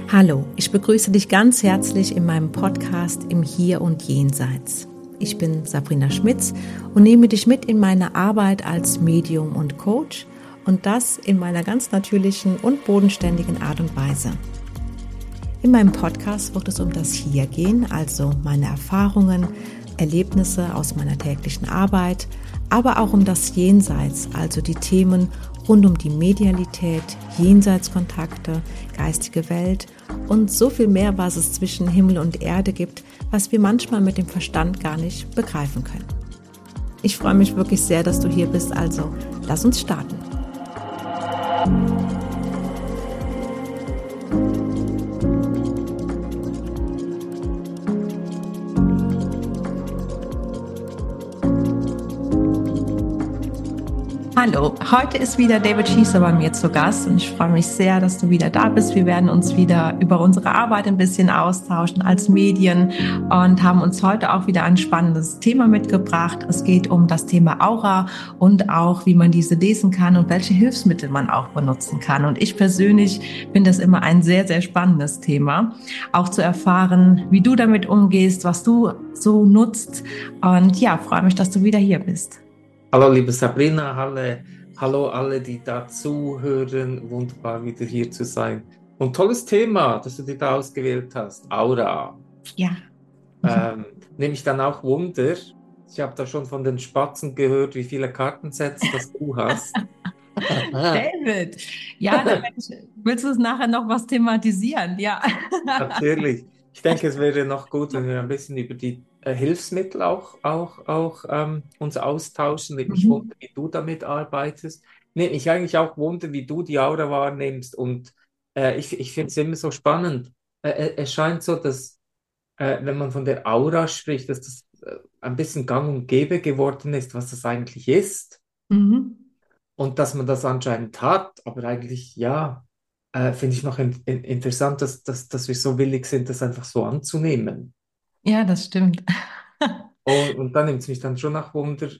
Hallo, ich begrüße dich ganz herzlich in meinem Podcast im Hier und Jenseits. Ich bin Sabrina Schmitz und nehme dich mit in meine Arbeit als Medium und Coach und das in meiner ganz natürlichen und bodenständigen Art und Weise. In meinem Podcast wird es um das Hier gehen, also meine Erfahrungen, Erlebnisse aus meiner täglichen Arbeit, aber auch um das Jenseits, also die Themen rund um die Medialität, Jenseitskontakte, geistige Welt und so viel mehr, was es zwischen Himmel und Erde gibt, was wir manchmal mit dem Verstand gar nicht begreifen können. Ich freue mich wirklich sehr, dass du hier bist, also lass uns starten. Hallo, heute ist wieder David Schießer bei mir zu Gast und ich freue mich sehr, dass du wieder da bist. Wir werden uns wieder über unsere Arbeit ein bisschen austauschen als Medien und haben uns heute auch wieder ein spannendes Thema mitgebracht. Es geht um das Thema Aura und auch, wie man diese lesen kann und welche Hilfsmittel man auch benutzen kann. Und ich persönlich finde das immer ein sehr, sehr spannendes Thema, auch zu erfahren, wie du damit umgehst, was du so nutzt. Und ja, freue mich, dass du wieder hier bist. Hallo liebe Sabrina, hallo alle, die da zuhören. Wunderbar, wieder hier zu sein. Und tolles Thema, das du dir da ausgewählt hast, Aura. Ja. Nehme ich dann auch Wunder. Ich habe da schon von den Spatzen gehört, wie viele Kartensets das du hast. David, ja, willst du es nachher noch was thematisieren? Ja. Natürlich. Ich denke, es wäre noch gut, wenn wir ein bisschen über die Hilfsmittel auch uns austauschen. Nimmt mich Mhm. wunder, wie du damit arbeitest. Nimmt mich eigentlich auch wunder, wie du die Aura wahrnimmst. Und ich finde es immer so spannend. Es scheint so, dass wenn man von der Aura spricht, dass das ein bisschen gang und gäbe geworden ist, was das eigentlich ist. Mhm. Und dass man das anscheinend hat, aber eigentlich ja, finde ich noch interessant, dass wir so willig sind, das einfach so anzunehmen. Ja, das stimmt. Und dann nimmt es mich dann schon nach Wunder,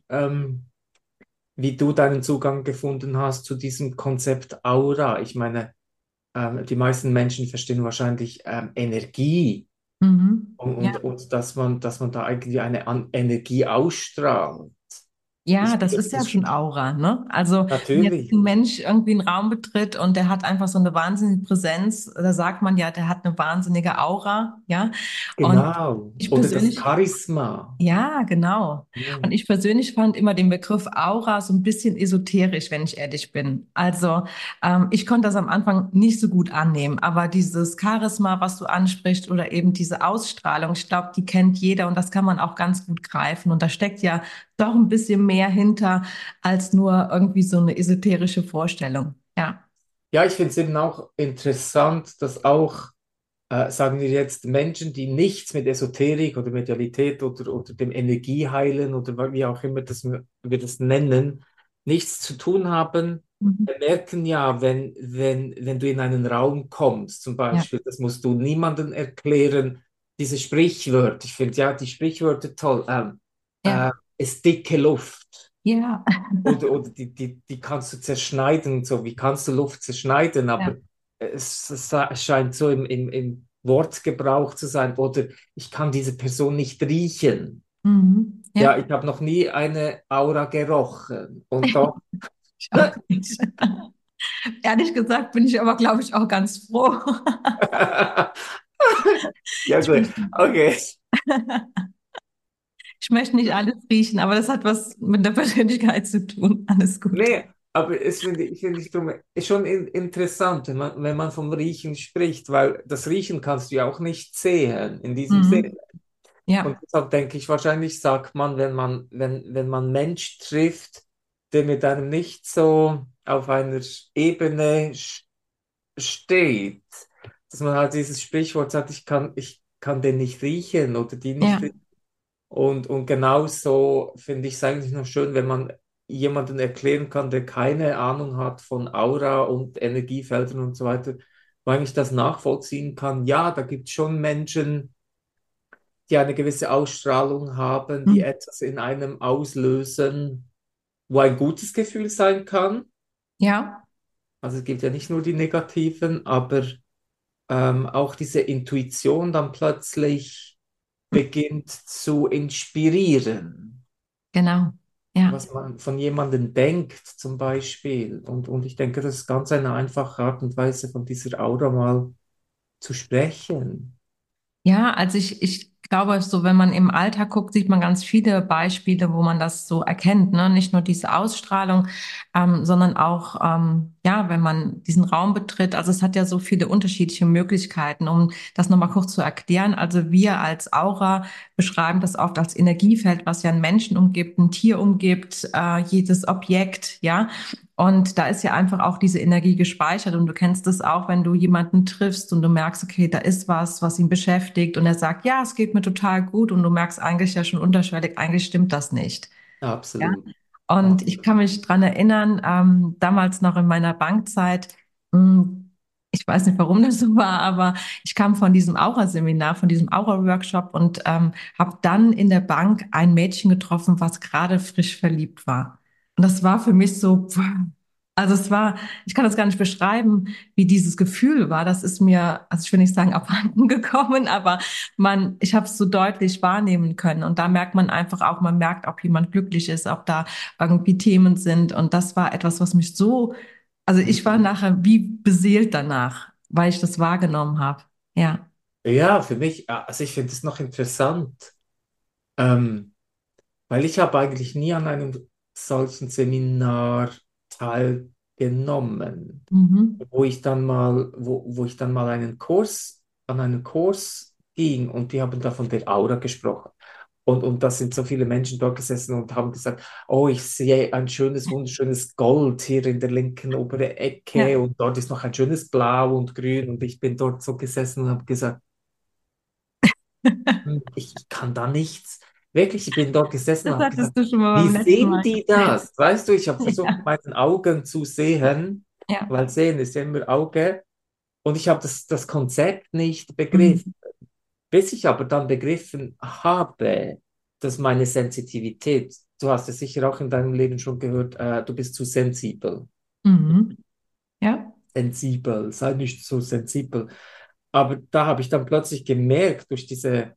wie du deinen Zugang gefunden hast zu diesem Konzept Aura. Ich meine, die meisten Menschen verstehen wahrscheinlich Energie Mhm. und dass man da eigentlich eine Energie ausstrahlt. Ja, Ich, das das ist ja ist schon Aura, ne? Also, wenn jetzt natürlich, ein Mensch irgendwie einen Raum betritt und der hat einfach so eine wahnsinnige Präsenz, da sagt man ja, der hat eine wahnsinnige Aura, ja? Und genau. ich Oder das persönlich Charisma. Ja, genau. Und Ja. ich persönlich fand immer den Begriff Aura so ein bisschen esoterisch, wenn ich ehrlich bin. Also ich konnte das am Anfang nicht so gut annehmen, aber dieses Charisma, was du ansprichst, oder eben diese Ausstrahlung, ich glaube, die kennt jeder und das kann man auch ganz gut greifen. Und da steckt ja doch ein bisschen mehr hinter als nur irgendwie so eine esoterische Vorstellung. Ja. Ja, ich finde es eben auch interessant, dass auch, sagen wir jetzt, Menschen, die nichts mit Esoterik oder Medialität oder dem Energieheilen oder wie auch immer wir das nennen, nichts zu tun haben, Mhm. merken ja, wenn du in einen Raum kommst, zum Ja. Beispiel, das musst du niemandem erklären, diese Sprichwörter, ich finde ja die Sprichwörter toll, Ja. ist dicke Luft. Ja. Oder die kannst du zerschneiden und so. Wie kannst du Luft zerschneiden? Aber Ja. es scheint so im Wortgebrauch zu sein. Oder ich kann diese Person nicht riechen. Mhm. Ja, Ja. ich habe noch nie eine Aura gerochen. Und doch, Ich auch nicht. Ehrlich gesagt bin ich aber, glaube ich, auch ganz froh. ja Ich gut, möchte, okay. ich möchte nicht alles riechen, aber das hat was mit der Persönlichkeit zu tun. Alles gut. Nee, aber finde ich drum, ist schon interessant, wenn man vom Riechen spricht, weil das Riechen kannst du ja auch nicht sehen in diesem Sinne. Mhm. Und Ja, deshalb denke ich, wahrscheinlich sagt man, wenn man Mensch trifft, der mit einem nicht so auf einer Ebene steht, dass man halt dieses Sprichwort sagt, ich kann den nicht riechen oder die nicht ja. riechen. Und genauso finde ich es eigentlich noch schön, wenn man jemanden erklären kann, der keine Ahnung hat von Aura und Energiefeldern und so weiter, weil ich das nachvollziehen kann. Ja, da gibt es schon Menschen, die eine gewisse Ausstrahlung haben, die Mhm. etwas in einem auslösen, wo ein gutes Gefühl sein kann. Ja. Also es gibt ja nicht nur die negativen, aber auch diese Intuition dann plötzlich beginnt zu inspirieren, Genau. Ja. was man von jemandem denkt zum Beispiel. Und ich denke, das ist ganz eine einfache Art und Weise, von dieser Aura mal zu sprechen. Ja, also ich glaube, so wenn man im Alltag guckt, sieht man ganz viele Beispiele, wo man das so erkennt, ne? Nicht nur diese Ausstrahlung, sondern auch, ja, wenn man diesen Raum betritt. Also es hat ja so viele unterschiedliche Möglichkeiten, um das nochmal kurz zu erklären. Also wir als Aura beschreiben das oft als Energiefeld, was ja einen Menschen umgibt, ein Tier umgibt, jedes Objekt, ja. Und da ist ja einfach auch diese Energie gespeichert. Und du kennst es auch, wenn du jemanden triffst und du merkst, okay, da ist was, was ihn beschäftigt. Und er sagt, ja, es geht mir total gut. Und du merkst eigentlich ja schon unterschwellig, eigentlich stimmt das nicht. Ja. Absolut. Und ich kann Absolut. mich dran erinnern, damals noch in meiner Bankzeit, mh, ich weiß nicht, warum das so war, aber ich kam von diesem Aura-Seminar, von diesem Aura-Workshop und habe dann in der Bank ein Mädchen getroffen, was gerade frisch verliebt war. Und das war für mich so, also es war, ich kann das gar nicht beschreiben, wie dieses Gefühl war. Das ist mir, also ich will nicht sagen abhanden gekommen, aber ich habe es so deutlich wahrnehmen können. Und da merkt man einfach auch, man merkt, ob jemand glücklich ist, ob da irgendwie Themen sind. Und das war etwas, was mich so, also ich war Mhm. nachher wie beseelt danach, weil ich das wahrgenommen habe. Ja. Ja, für mich, also ich finde es noch interessant, ähm, weil ich habe eigentlich nie an einem solchen Seminar teilgenommen, Mhm. wo ich dann mal an einen Kurs ging und die haben da von der Aura gesprochen. Und da sind so viele Menschen dort gesessen und haben gesagt, oh, ich sehe ein schönes, wunderschönes Gold hier in der linken oberen Ecke Ja. und dort ist noch ein schönes Blau und Grün und ich bin dort so gesessen und habe gesagt, ich kann da nichts. Wirklich, ich bin dort gesessen Das und habe gesagt, hattest du schon mal wie beim letzten sehen Mal die erzählt. das? Weißt du, ich habe versucht, mit Ja. meinen Augen zu sehen, Ja. weil sehen ist ja immer Auge. Und ich habe das Konzept nicht begriffen. Mhm. Bis ich aber dann begriffen habe, dass meine Sensitivität, du hast es sicher auch in deinem Leben schon gehört, du bist zu sensibel. Mhm. Ja. Sensibel, sei nicht so sensibel. Aber da habe ich dann plötzlich gemerkt, durch diese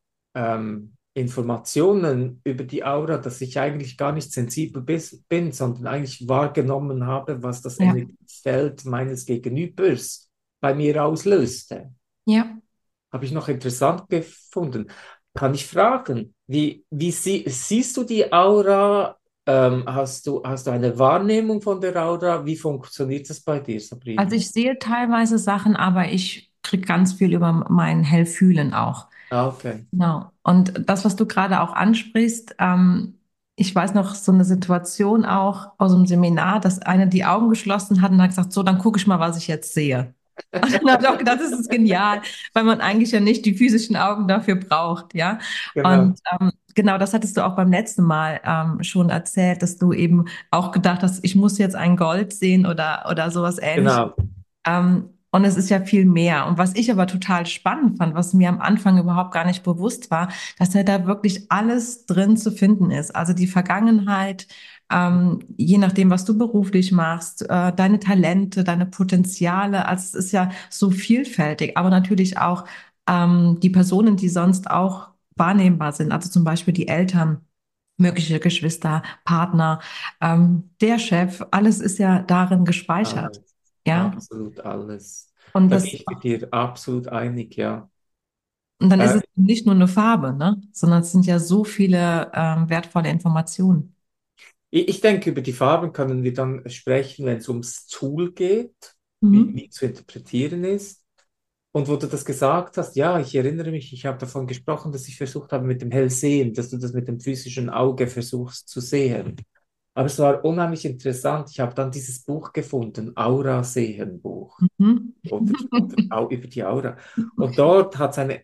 Informationen über die Aura, dass ich eigentlich gar nicht sensibel bin, sondern eigentlich wahrgenommen habe, was das Ja. Energiefeld meines Gegenübers bei mir auslöste. Ja. Habe ich noch interessant gefunden. Kann ich fragen, siehst du die Aura? Hast du eine Wahrnehmung von der Aura? Wie funktioniert das bei dir, Also Sabrina? ich sehe teilweise Sachen, aber ich kriege ganz viel über mein Hellfühlen auch. Ah, okay. Genau. Und das, was du gerade auch ansprichst, ich weiß noch so eine Situation auch aus dem Seminar, dass eine die Augen geschlossen hat und hat gesagt, so, dann gucke ich mal, was ich jetzt sehe. Und dann habe ich auch gedacht, das ist genial, weil man eigentlich ja nicht die physischen Augen dafür braucht, ja. Genau, Und genau, das hattest du auch beim letzten Mal schon erzählt, dass du eben auch gedacht hast, ich muss jetzt ein Gold sehen oder sowas Ähnliches. genau. Und es ist ja viel mehr. Und was ich aber total spannend fand, was mir am Anfang überhaupt gar nicht bewusst war, dass ja da wirklich alles drin zu finden ist. Also die Vergangenheit, je nachdem, was du beruflich machst, deine Talente, deine Potenziale. Also es ist ja so vielfältig, aber natürlich auch die Personen, die sonst auch wahrnehmbar sind. Also zum Beispiel die Eltern, mögliche Geschwister, Partner, der Chef, alles ist ja darin gespeichert. Alles, Ja, absolut alles. und Da gehe das, ich mit dir absolut einig, ja. und dann ist Äh, es nicht nur eine Farbe, ne? Sondern es sind ja so viele wertvolle Informationen. ich denke, über die Farben können wir dann sprechen, wenn es ums Tool geht, Mhm. wie zu interpretieren ist. Und wo du das gesagt hast, ja, ich erinnere mich, ich habe davon gesprochen, dass ich versucht habe mit dem Hellsehen, dass du das mit dem physischen Auge versuchst zu sehen. Aber es war unheimlich interessant. Ich habe dann dieses Buch gefunden, Aura sehen Buch Mhm. oder über die Aura. Und dort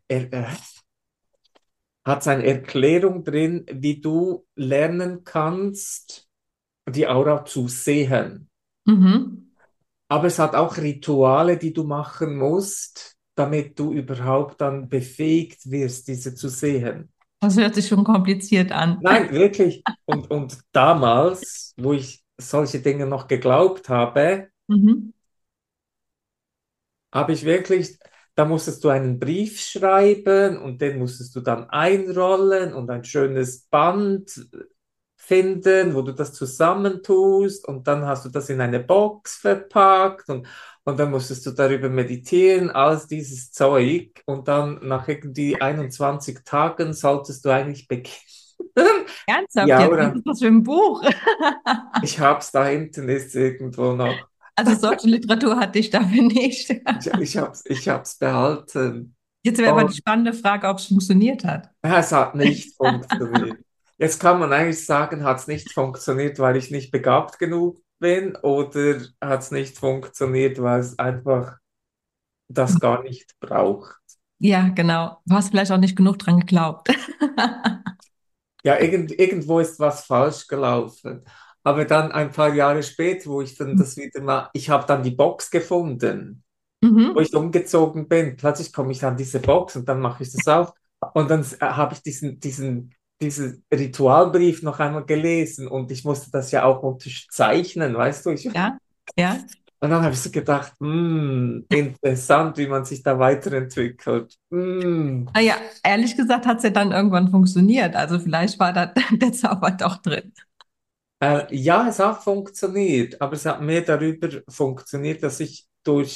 hat es eine Erklärung drin, wie du lernen kannst, die Aura zu sehen. Mhm. Aber es hat auch Rituale, die du machen musst, damit du überhaupt dann befähigt wirst, diese zu sehen. Das hört sich schon kompliziert an. Nein, wirklich. Und damals, wo ich solche Dinge noch geglaubt habe, Mhm. habe ich wirklich da musstest du einen Brief schreiben und den musstest du dann einrollen und ein schönes Band finden, wo du das zusammentust und dann hast du das in eine Box verpackt und dann musstest du darüber meditieren, alles dieses Zeug und dann nach irgendwie 21 Tagen solltest du eigentlich beginnen. Ernsthaft Ja, jetzt? Was oder? ist das für ein Buch? Ich hab's da hinten, ist irgendwo noch. Also solche Literatur hatte ich dafür nicht. Ich hab's behalten. Jetzt wäre aber die Und spannende Frage, ob es funktioniert hat. es hat nicht funktioniert. Jetzt kann man eigentlich sagen, hat es nicht funktioniert, weil ich nicht begabt genug bin, oder hat es nicht funktioniert, weil es einfach das gar nicht braucht. Ja, genau. Du hast vielleicht auch nicht genug dran geglaubt. Ja, irgendwo ist was falsch gelaufen. Aber dann ein paar Jahre später, wo ich dann das wieder mal, ich habe dann die Box gefunden, wo Mhm. ich umgezogen bin. Plötzlich komme ich an diese Box und dann mache ich das auf. Und dann habe ich diesen Ritualbrief noch einmal gelesen und ich musste das ja auch unterzeichnen, weißt du? Ja, ja. Und dann habe ich so gedacht, interessant, wie man sich da weiterentwickelt. Naja, ehrlich gesagt hat es ja dann irgendwann funktioniert. Also vielleicht war da der Zauber doch drin. Ja, es hat funktioniert, aber es hat mehr darüber funktioniert, dass ich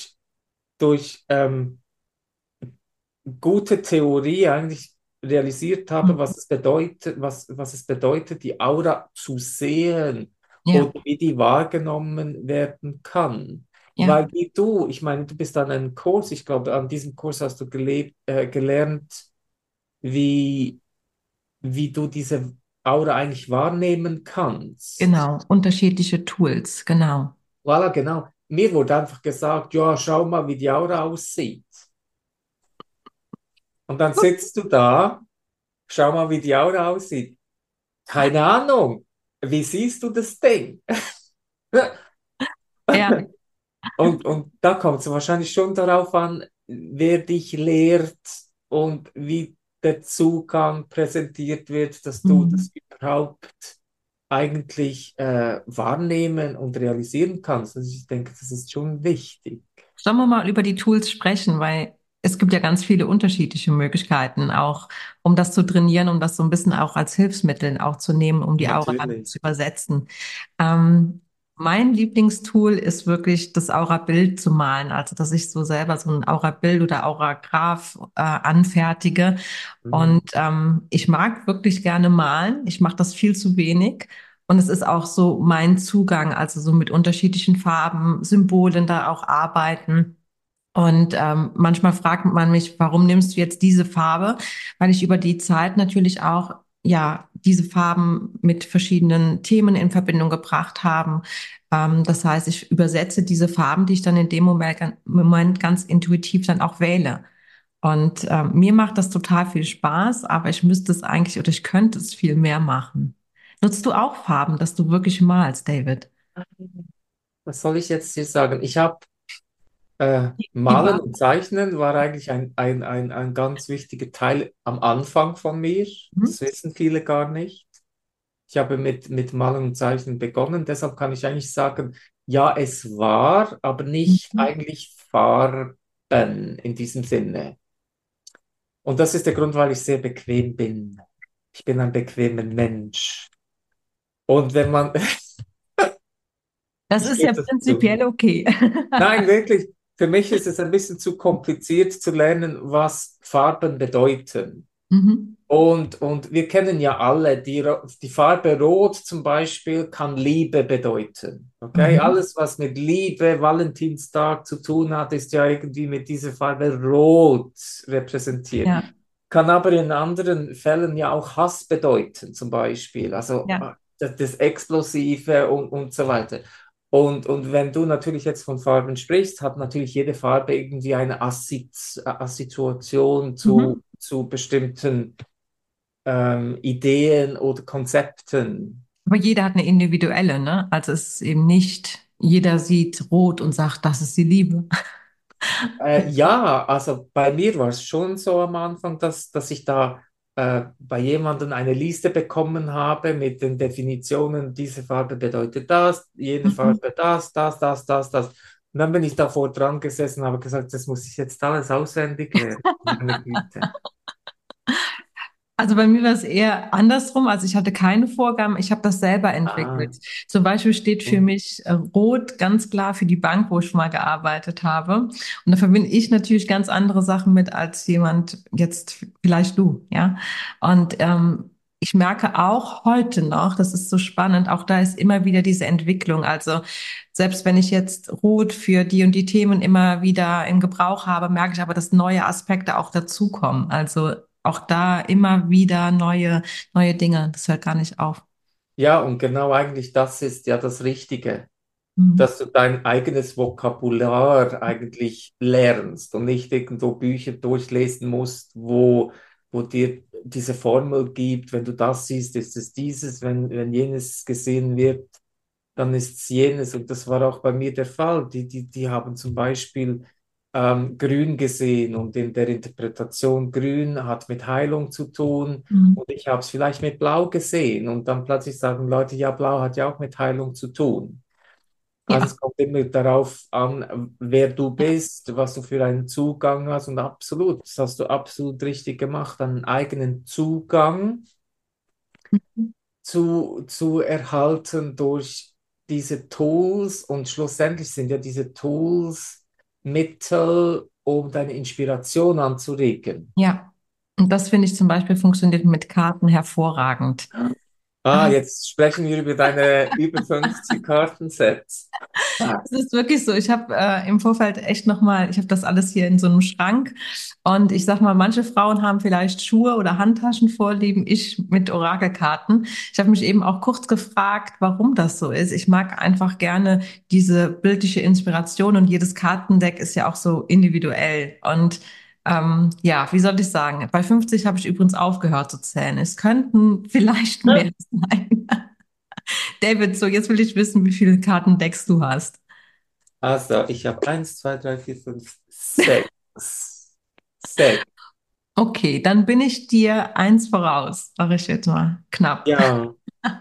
durch gute Theorie eigentlich realisiert habe, was es bedeutet, was es bedeutet, die Aura zu sehen Ja, oder wie die wahrgenommen werden kann. ja, Weil wie du, ich meine, du bist an einem Kurs, ich glaube, an diesem Kurs hast du gelernt, wie, wie du diese Aura eigentlich wahrnehmen kannst. genau. Unterschiedliche Tools, genau. Voilà, genau. Mir wurde einfach gesagt, ja, schau mal, wie die Aura aussieht. Und dann sitzt du da, schau mal, wie die Aura aussieht. Keine Ahnung. Wie siehst du das Ding? Ja, Und da kommt es wahrscheinlich schon darauf an, wer dich lehrt und wie der Zugang präsentiert wird, dass du das mhm. überhaupt eigentlich wahrnehmen und realisieren kannst. Also ich denke, das ist schon wichtig. Sollen wir mal über die Tools sprechen, weil es gibt ja ganz viele unterschiedliche Möglichkeiten, auch um das zu trainieren, um das so ein bisschen auch als Hilfsmittel auch zu nehmen, um die Aura dann Natürlich. zu übersetzen. Ähm, Mein Lieblingstool ist wirklich das Aura-Bild zu malen, also dass ich so selber so ein Aura-Bild oder Aura-Graph anfertige. Mhm. Und ich mag wirklich gerne malen. Ich mache das viel zu wenig. Und es ist auch so mein Zugang, also so mit unterschiedlichen Farben, Symbolen da auch arbeiten. Und manchmal fragt man mich, warum nimmst du jetzt diese Farbe? Weil ich über die Zeit natürlich auch ja diese Farben mit verschiedenen Themen in Verbindung gebracht haben. Das heißt, ich übersetze diese Farben, die ich dann in dem Moment ganz intuitiv dann auch wähle. Und mir macht das total viel Spaß, aber ich müsste es eigentlich oder ich könnte es viel mehr machen. Nutzt du auch Farben, dass du wirklich malst, David? Was soll ich jetzt hier sagen? Die Malen Bar. und Zeichnen war eigentlich ein ganz wichtiger Teil am Anfang von mir. Mhm. Das wissen viele gar nicht. Ich habe mit Malen und Zeichnen begonnen, deshalb kann ich eigentlich sagen, ja, es war, aber nicht Mhm. eigentlich Farben in diesem Sinne. Und das ist der Grund, weil ich sehr bequem bin. Ich bin ein bequemer Mensch. Und wenn man, Das ich ist gebe ja das zu. prinzipiell okay. Nein, wirklich, für mich ist es ein bisschen zu kompliziert zu lernen, was Farben bedeuten. Mhm. Und wir kennen ja alle, die Farbe Rot zum Beispiel kann Liebe bedeuten. Okay? Mhm. Alles, was mit Liebe, Valentinstag zu tun hat, ist ja irgendwie mit dieser Farbe Rot repräsentiert. Ja, Kann aber in anderen Fällen ja auch Hass bedeuten, zum Beispiel. Also ja, das Explosive und so weiter. Und wenn du natürlich jetzt von Farben sprichst, hat natürlich jede Farbe irgendwie eine Assoziation mhm. zu bestimmten Ideen oder Konzepten. Aber jeder hat eine individuelle, ne? Also es ist eben nicht, jeder sieht rot und sagt, das ist die Liebe. Ja, also bei mir war es schon so am Anfang, dass ich da bei jemandem eine Liste bekommen habe mit den Definitionen, diese Farbe bedeutet das, jene Mhm. Farbe das, das, das, das, das. Und dann bin ich davor dran gesessen und habe gesagt, das muss ich jetzt alles auswendig lernen. Meine Güte. Also bei mir war es eher andersrum. Also ich hatte keine Vorgaben, ich habe das selber Ah, entwickelt. Zum Beispiel steht für hm. mich Rot ganz klar für die Bank, wo ich schon mal gearbeitet habe. Und da verbinde ich natürlich ganz andere Sachen mit als jemand jetzt, vielleicht du, ja. Und ich merke auch heute noch, das ist so spannend, auch da ist immer wieder diese Entwicklung. Also selbst wenn ich jetzt Rot für die und die Themen immer wieder im Gebrauch habe, merke ich aber, dass neue Aspekte auch dazukommen. Also auch da immer wieder neue Dinge. Das hört gar nicht auf. Ja, und genau eigentlich das ist ja das Richtige, Mhm. dass du dein eigenes Vokabular eigentlich lernst und nicht irgendwo Bücher durchlesen musst, wo dir diese Formel gibt, wenn du das siehst, ist es dieses, wenn jenes gesehen wird, dann ist es jenes. Und das war auch bei mir der Fall. Die haben zum Beispiel Grün gesehen und in der Interpretation Grün hat mit Heilung zu tun Mhm. und ich habe es vielleicht mit Blau gesehen und dann plötzlich sagen Leute, ja, Blau hat ja auch mit Heilung zu tun. Also Ja, es kommt immer darauf an, wer du bist, was du für einen Zugang hast und absolut, das hast du absolut richtig gemacht, einen eigenen Zugang zu erhalten durch diese Tools und schlussendlich sind ja diese Tools Mittel, um deine Inspiration anzuregen. ja. Und das finde ich zum Beispiel funktioniert mit Karten hervorragend. Ah, Ah, jetzt sprechen wir über deine über 50 Kartensets. Ah, es ist wirklich so. Ich habe im Vorfeld echt nochmal, ich habe das alles hier in so einem Schrank. Und ich sag mal, manche Frauen haben vielleicht Schuhe oder Handtaschen vorlieben, ich mit Orakelkarten. Ich habe mich eben auch kurz gefragt, warum das so ist. Ich mag einfach gerne diese bildliche Inspiration und jedes Kartendeck ist ja auch so individuell. Und ja, wie soll ich sagen? Bei 50 habe ich übrigens aufgehört zu zählen. Es könnten vielleicht mehr sein. David, so jetzt will ich wissen, wie viele Kartendecks du hast. also, ich habe eins, zwei, drei, vier, fünf, sechs. Sechs. Okay, dann bin ich dir eins voraus, sage ich jetzt mal knapp. Ja,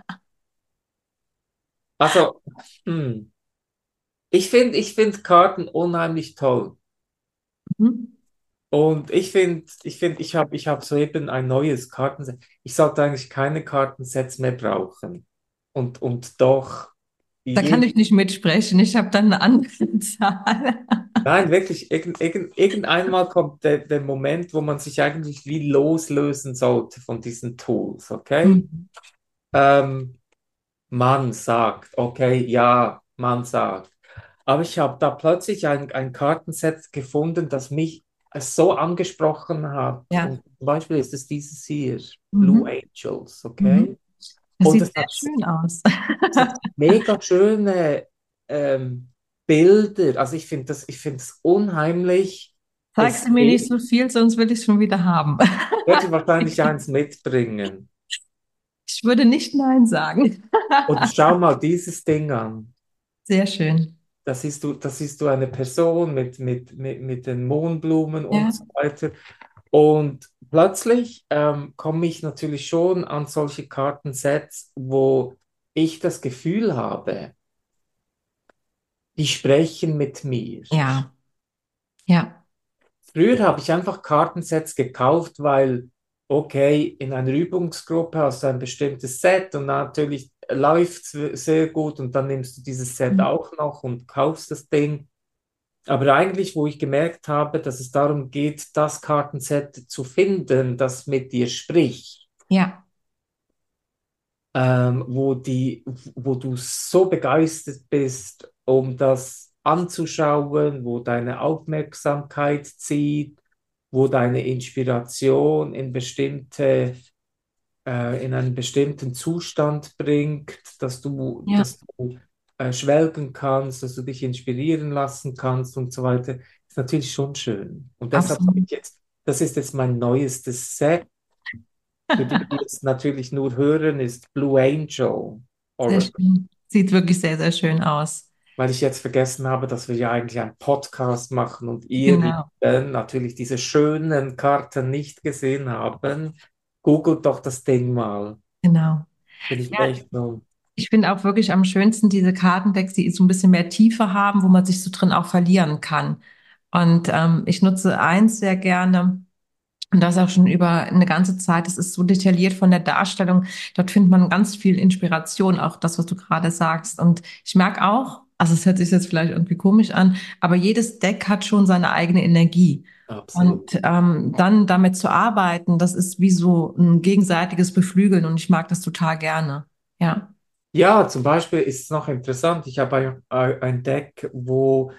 also, hm. Ich find Karten unheimlich toll. Mhm. Und ich habe soeben ein neues Kartenset. Ich sollte eigentlich keine Kartensets mehr brauchen. Und doch, Da kann je, ich nicht mitsprechen. Ich habe dann eine andere Zahl. nein, wirklich, irgendeinmal kommt der Moment, wo man sich eigentlich wie loslösen sollte von diesen Tools, okay? Mhm. Ähm, man sagt, okay, ja, man sagt. Aber ich habe da plötzlich ein Kartenset gefunden, das mich so angesprochen hat. Ja. Und zum Beispiel ist es dieses hier, Blue Mhm. Angels, Mhm. okay? Das Und sieht sehr schön aus. es hat mega schöne Bilder. Also ich finde es unheimlich Sagst du mir nicht ästhetisch. so viel, sonst will ich es schon wieder haben. Ich werde wahrscheinlich eins mitbringen. Ich würde nicht Nein sagen. Und schau mal dieses Ding an. Sehr schön. Da siehst du eine Person mit den Mohnblumen und Ja, so weiter. Und plötzlich komme ich natürlich schon an solche Kartensets, wo ich das Gefühl habe, die sprechen mit mir. ja, ja. Früher habe ich einfach Kartensets gekauft, weil, okay, in einer Übungsgruppe hast du ein bestimmtes Set und natürlich läuft es sehr gut und dann nimmst du dieses Set Mhm. auch noch und kaufst das Ding. Aber eigentlich, wo ich gemerkt habe, dass es darum geht, das Kartenset zu finden, das mit dir spricht, Ja, wo du so begeistert bist, um das anzuschauen, wo deine Aufmerksamkeit zieht, wo deine Inspiration in einen bestimmten Zustand bringt, ja, dass du schwelgen kannst, dass du dich inspirieren lassen kannst und so weiter, ist natürlich schon schön. Und deshalb habe absolut. ich jetzt, das ist jetzt mein neuestes Set. Für die, die es natürlich nur hören, ist Blue Angel Sehr Oracle. schön. Sieht wirklich sehr, sehr schön aus. Weil ich jetzt vergessen habe, dass wir ja eigentlich einen Podcast machen und ihr Genau, Lieben natürlich diese schönen Karten nicht gesehen haben. Googelt doch das Ding mal. genau. Bin ich Ja, echt nur. Ich finde auch wirklich am schönsten diese Kartendecks, die so ein bisschen mehr Tiefe haben, wo man sich so drin auch verlieren kann. Und ich nutze eins sehr gerne. Und das auch schon über eine ganze Zeit. Das ist so detailliert von der Darstellung. Dort findet man ganz viel Inspiration, auch das, was du gerade sagst. Und ich merke auch, also es hört sich jetzt vielleicht irgendwie komisch an, aber jedes Deck hat schon seine eigene Energie. Absolut. Und dann damit zu arbeiten, das ist wie so ein gegenseitiges Beflügeln und ich mag das total gerne. Ja. Ja, zum Beispiel ist es noch interessant, ich habe ein Deck, wo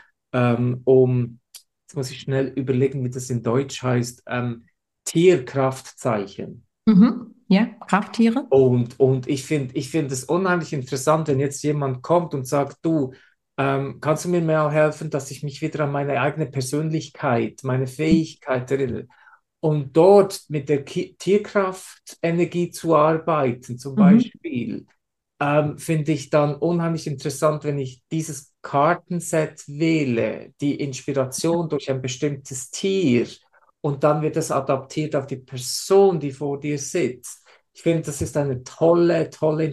jetzt muss ich schnell überlegen, wie das in Deutsch heißt, Tierkraftzeichen. Mhm. Ja, Krafttiere. Und ich finde es unheimlich interessant, wenn jetzt jemand kommt und sagt, du, kannst du mir mal helfen, dass ich mich wieder an meine eigene Persönlichkeit, meine Fähigkeit erinnere? Und dort mit der Tierkraftenergie zu arbeiten, zum Mhm. Beispiel, finde ich dann unheimlich interessant, wenn ich dieses Kartenset wähle, die Inspiration durch ein bestimmtes Tier und dann wird es adaptiert auf die Person, die vor dir sitzt. Ich finde, das ist eine tolle, tolle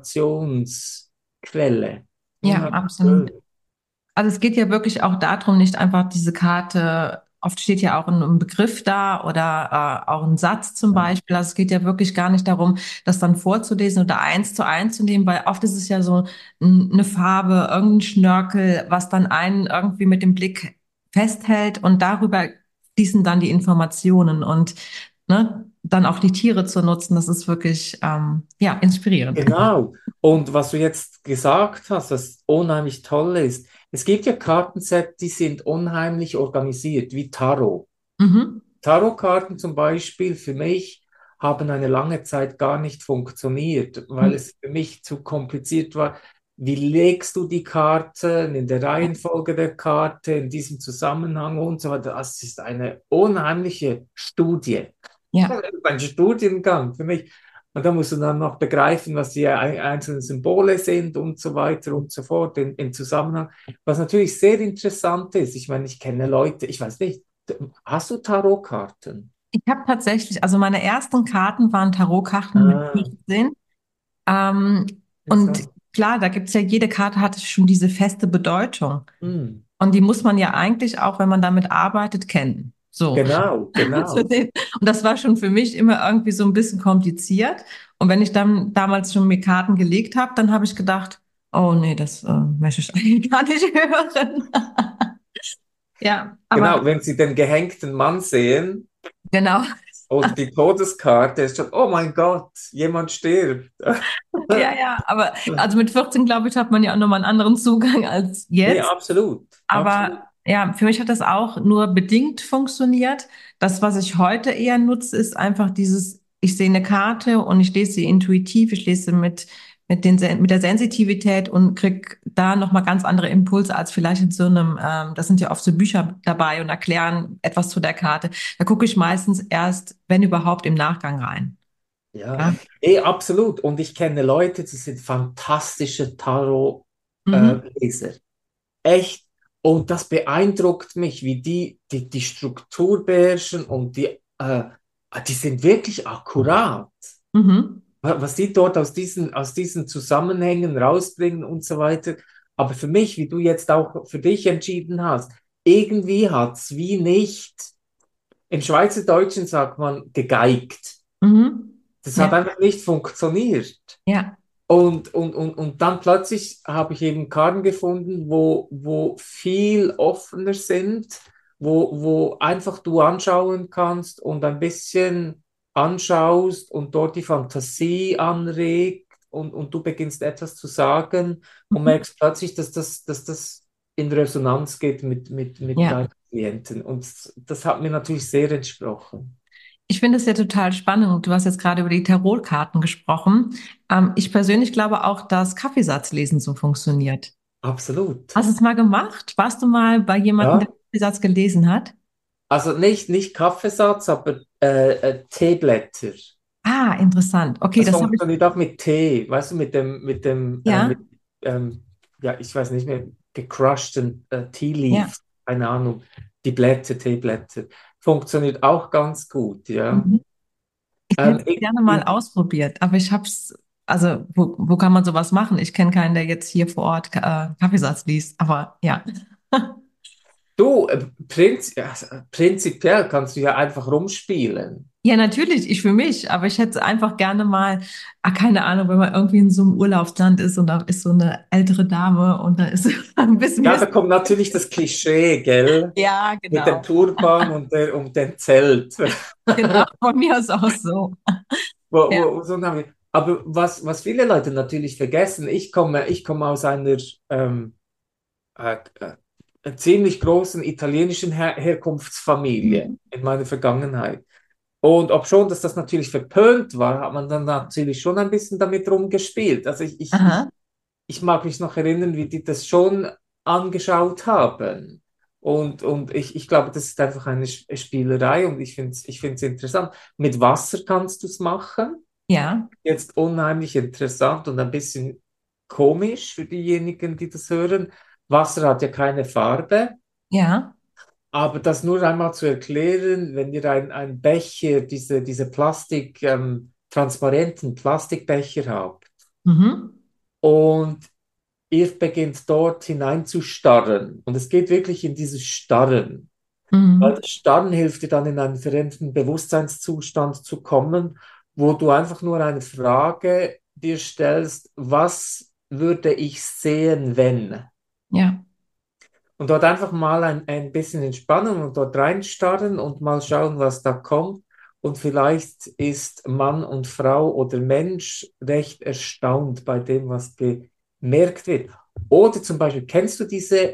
Inspirationsquelle. Ja, Unheimlich absolut. schön. Also es geht ja wirklich auch darum, nicht einfach diese Karte, oft steht ja auch ein Begriff da oder auch ein Satz zum Ja. Beispiel. Also es geht ja wirklich gar nicht darum, das dann vorzulesen oder eins zu eins zu nehmen, weil oft ist es ja so eine Farbe, irgendein Schnörkel, was dann einen irgendwie mit dem Blick festhält und darüber fließen dann die Informationen und ne, dann auch die Tiere zu nutzen, das ist wirklich ja inspirierend. Genau. Und was du jetzt gesagt hast, was unheimlich toll ist, es gibt ja Kartensets, die sind unheimlich organisiert, wie Tarot. Mhm. Tarotkarten zum Beispiel für mich haben eine lange Zeit gar nicht funktioniert, weil es für mich zu kompliziert war. Wie legst du die Karten in der Reihenfolge der Karte, in diesem Zusammenhang und so weiter? Das ist eine unheimliche Studie. Ja. Ein Studiengang für mich. Und da musst du dann noch begreifen, was die einzelnen Symbole sind und so weiter und so fort im Zusammenhang. Was natürlich sehr interessant ist. Ich meine, ich kenne Leute, ich weiß nicht, hast du Tarotkarten? Ich habe tatsächlich, also meine ersten Karten waren Tarotkarten mit Ah, 15. Ähm, und interessant. klar, da gibt's ja, jede Karte hat schon diese feste Bedeutung. Hm. Und die muss man ja eigentlich auch, wenn man damit arbeitet, kennen. So. Genau, genau. Und das war schon für mich immer irgendwie so ein bisschen kompliziert. Und wenn ich dann damals schon mir Karten gelegt habe, dann habe ich gedacht, oh nee, das möchte ich eigentlich gar nicht hören. Ja, Genau, aber wenn Sie den gehängten Mann sehen genau. oder die Todeskarte, ist schon, oh mein Gott, jemand stirbt. Ja, ja, aber also mit 14, glaube ich, hat man ja auch nochmal einen anderen Zugang als Nee, jetzt. absolut, Aber absolut. ja, für mich hat das auch nur bedingt funktioniert. Das, was ich heute eher nutze, ist einfach dieses, ich sehe eine Karte und ich lese sie intuitiv, ich lese sie mit der Sensitivität und krieg da nochmal ganz andere Impulse als vielleicht in so einem, das sind ja oft so Bücher dabei und erklären etwas zu der Karte. Da gucke ich meistens erst, wenn überhaupt, im Nachgang rein. Ja, Ja. absolut. Und ich kenne Leute, die sind fantastische Mhm. Tarot-Leser. Echt. Und das beeindruckt mich, wie die Struktur beherrschen und die sind wirklich akkurat. Mhm. Was die dort aus diesen Zusammenhängen rausbringen und so weiter. Aber für mich, wie du jetzt auch für dich entschieden hast, irgendwie hat es wie nicht, im Schweizerdeutschen sagt man gegeigt. Mhm. Das hat Ja, einfach nicht funktioniert. ja. Und dann plötzlich habe ich eben Karten gefunden, wo viel offener sind, wo einfach du anschauen kannst und ein bisschen anschaust und dort die Fantasie anregt und du beginnst etwas zu sagen und Mhm. merkst plötzlich, dass das in Resonanz geht mit Ja. deinen Klienten. Und das hat mir natürlich sehr entsprochen. Ich finde es ja total spannend. Du hast jetzt gerade über die Tarotkarten gesprochen. Ich persönlich glaube auch, dass Kaffeesatzlesen so funktioniert. Absolut. Hast du es mal gemacht? Warst du mal bei jemandem, der Ja. Kaffeesatz gelesen hat? Also nicht Kaffeesatz, aber Teeblätter. Ah, interessant. Okay, Das das habe ich. funktioniert auch mit Tee, weißt du, Ja, ähm, ja, ich weiß nicht mehr, gecrushten Tea ja. Leaves, keine Ahnung, die Blätter, Teeblätter. Funktioniert auch ganz gut, ja. Mhm. Ich hätte es Ich, gerne mal ausprobiert, aber ich habe es. also wo kann man sowas machen? Ich kenne keinen, der jetzt hier vor Ort Kaffeesatz liest, aber ja. Du, ja, prinzipiell kannst du ja einfach rumspielen. Ja, natürlich, ich für mich, aber ich hätte einfach gerne mal, keine Ahnung, wenn man irgendwie in so einem Urlaubsland ist und da ist so eine ältere Dame und da ist ein bisschen Ja, mir da ist, kommt natürlich das Klischee, gell? ja, Mit dem genau, Turban und dem Zelt. genau, von mir aus so. Ja, So haben wir. Aber was viele Leute natürlich vergessen, ich komme aus einer ziemlich großen italienischen Herkunftsfamilie mhm. in meiner Vergangenheit. Und obschon, dass das natürlich verpönt war, hat man dann natürlich schon ein bisschen damit rumgespielt. Also Aha, ich mag mich noch erinnern, wie die das schon angeschaut haben. Und ich glaube, das ist einfach eine Spielerei und ich finde es interessant. Mit Wasser kannst du es machen. ja, Jetzt unheimlich interessant und ein bisschen komisch für diejenigen, die das hören. Wasser hat ja keine Farbe, ja, aber das nur einmal zu erklären, wenn ihr ein Becher, diese transparenten Plastikbecher habt mhm. und ihr beginnt dort hineinzustarren und es geht wirklich in dieses Starren. Weil Mhm. das Starren hilft dir dann in einen veränderten Bewusstseinszustand zu kommen, wo du einfach nur eine Frage dir stellst, was würde ich sehen, wenn? Ja, Und dort einfach mal ein bisschen entspannen und dort reinstarren und mal schauen, was da kommt. Und vielleicht ist Mann und Frau oder Mensch recht erstaunt bei dem, was gemerkt wird. Oder zum Beispiel, kennst du diese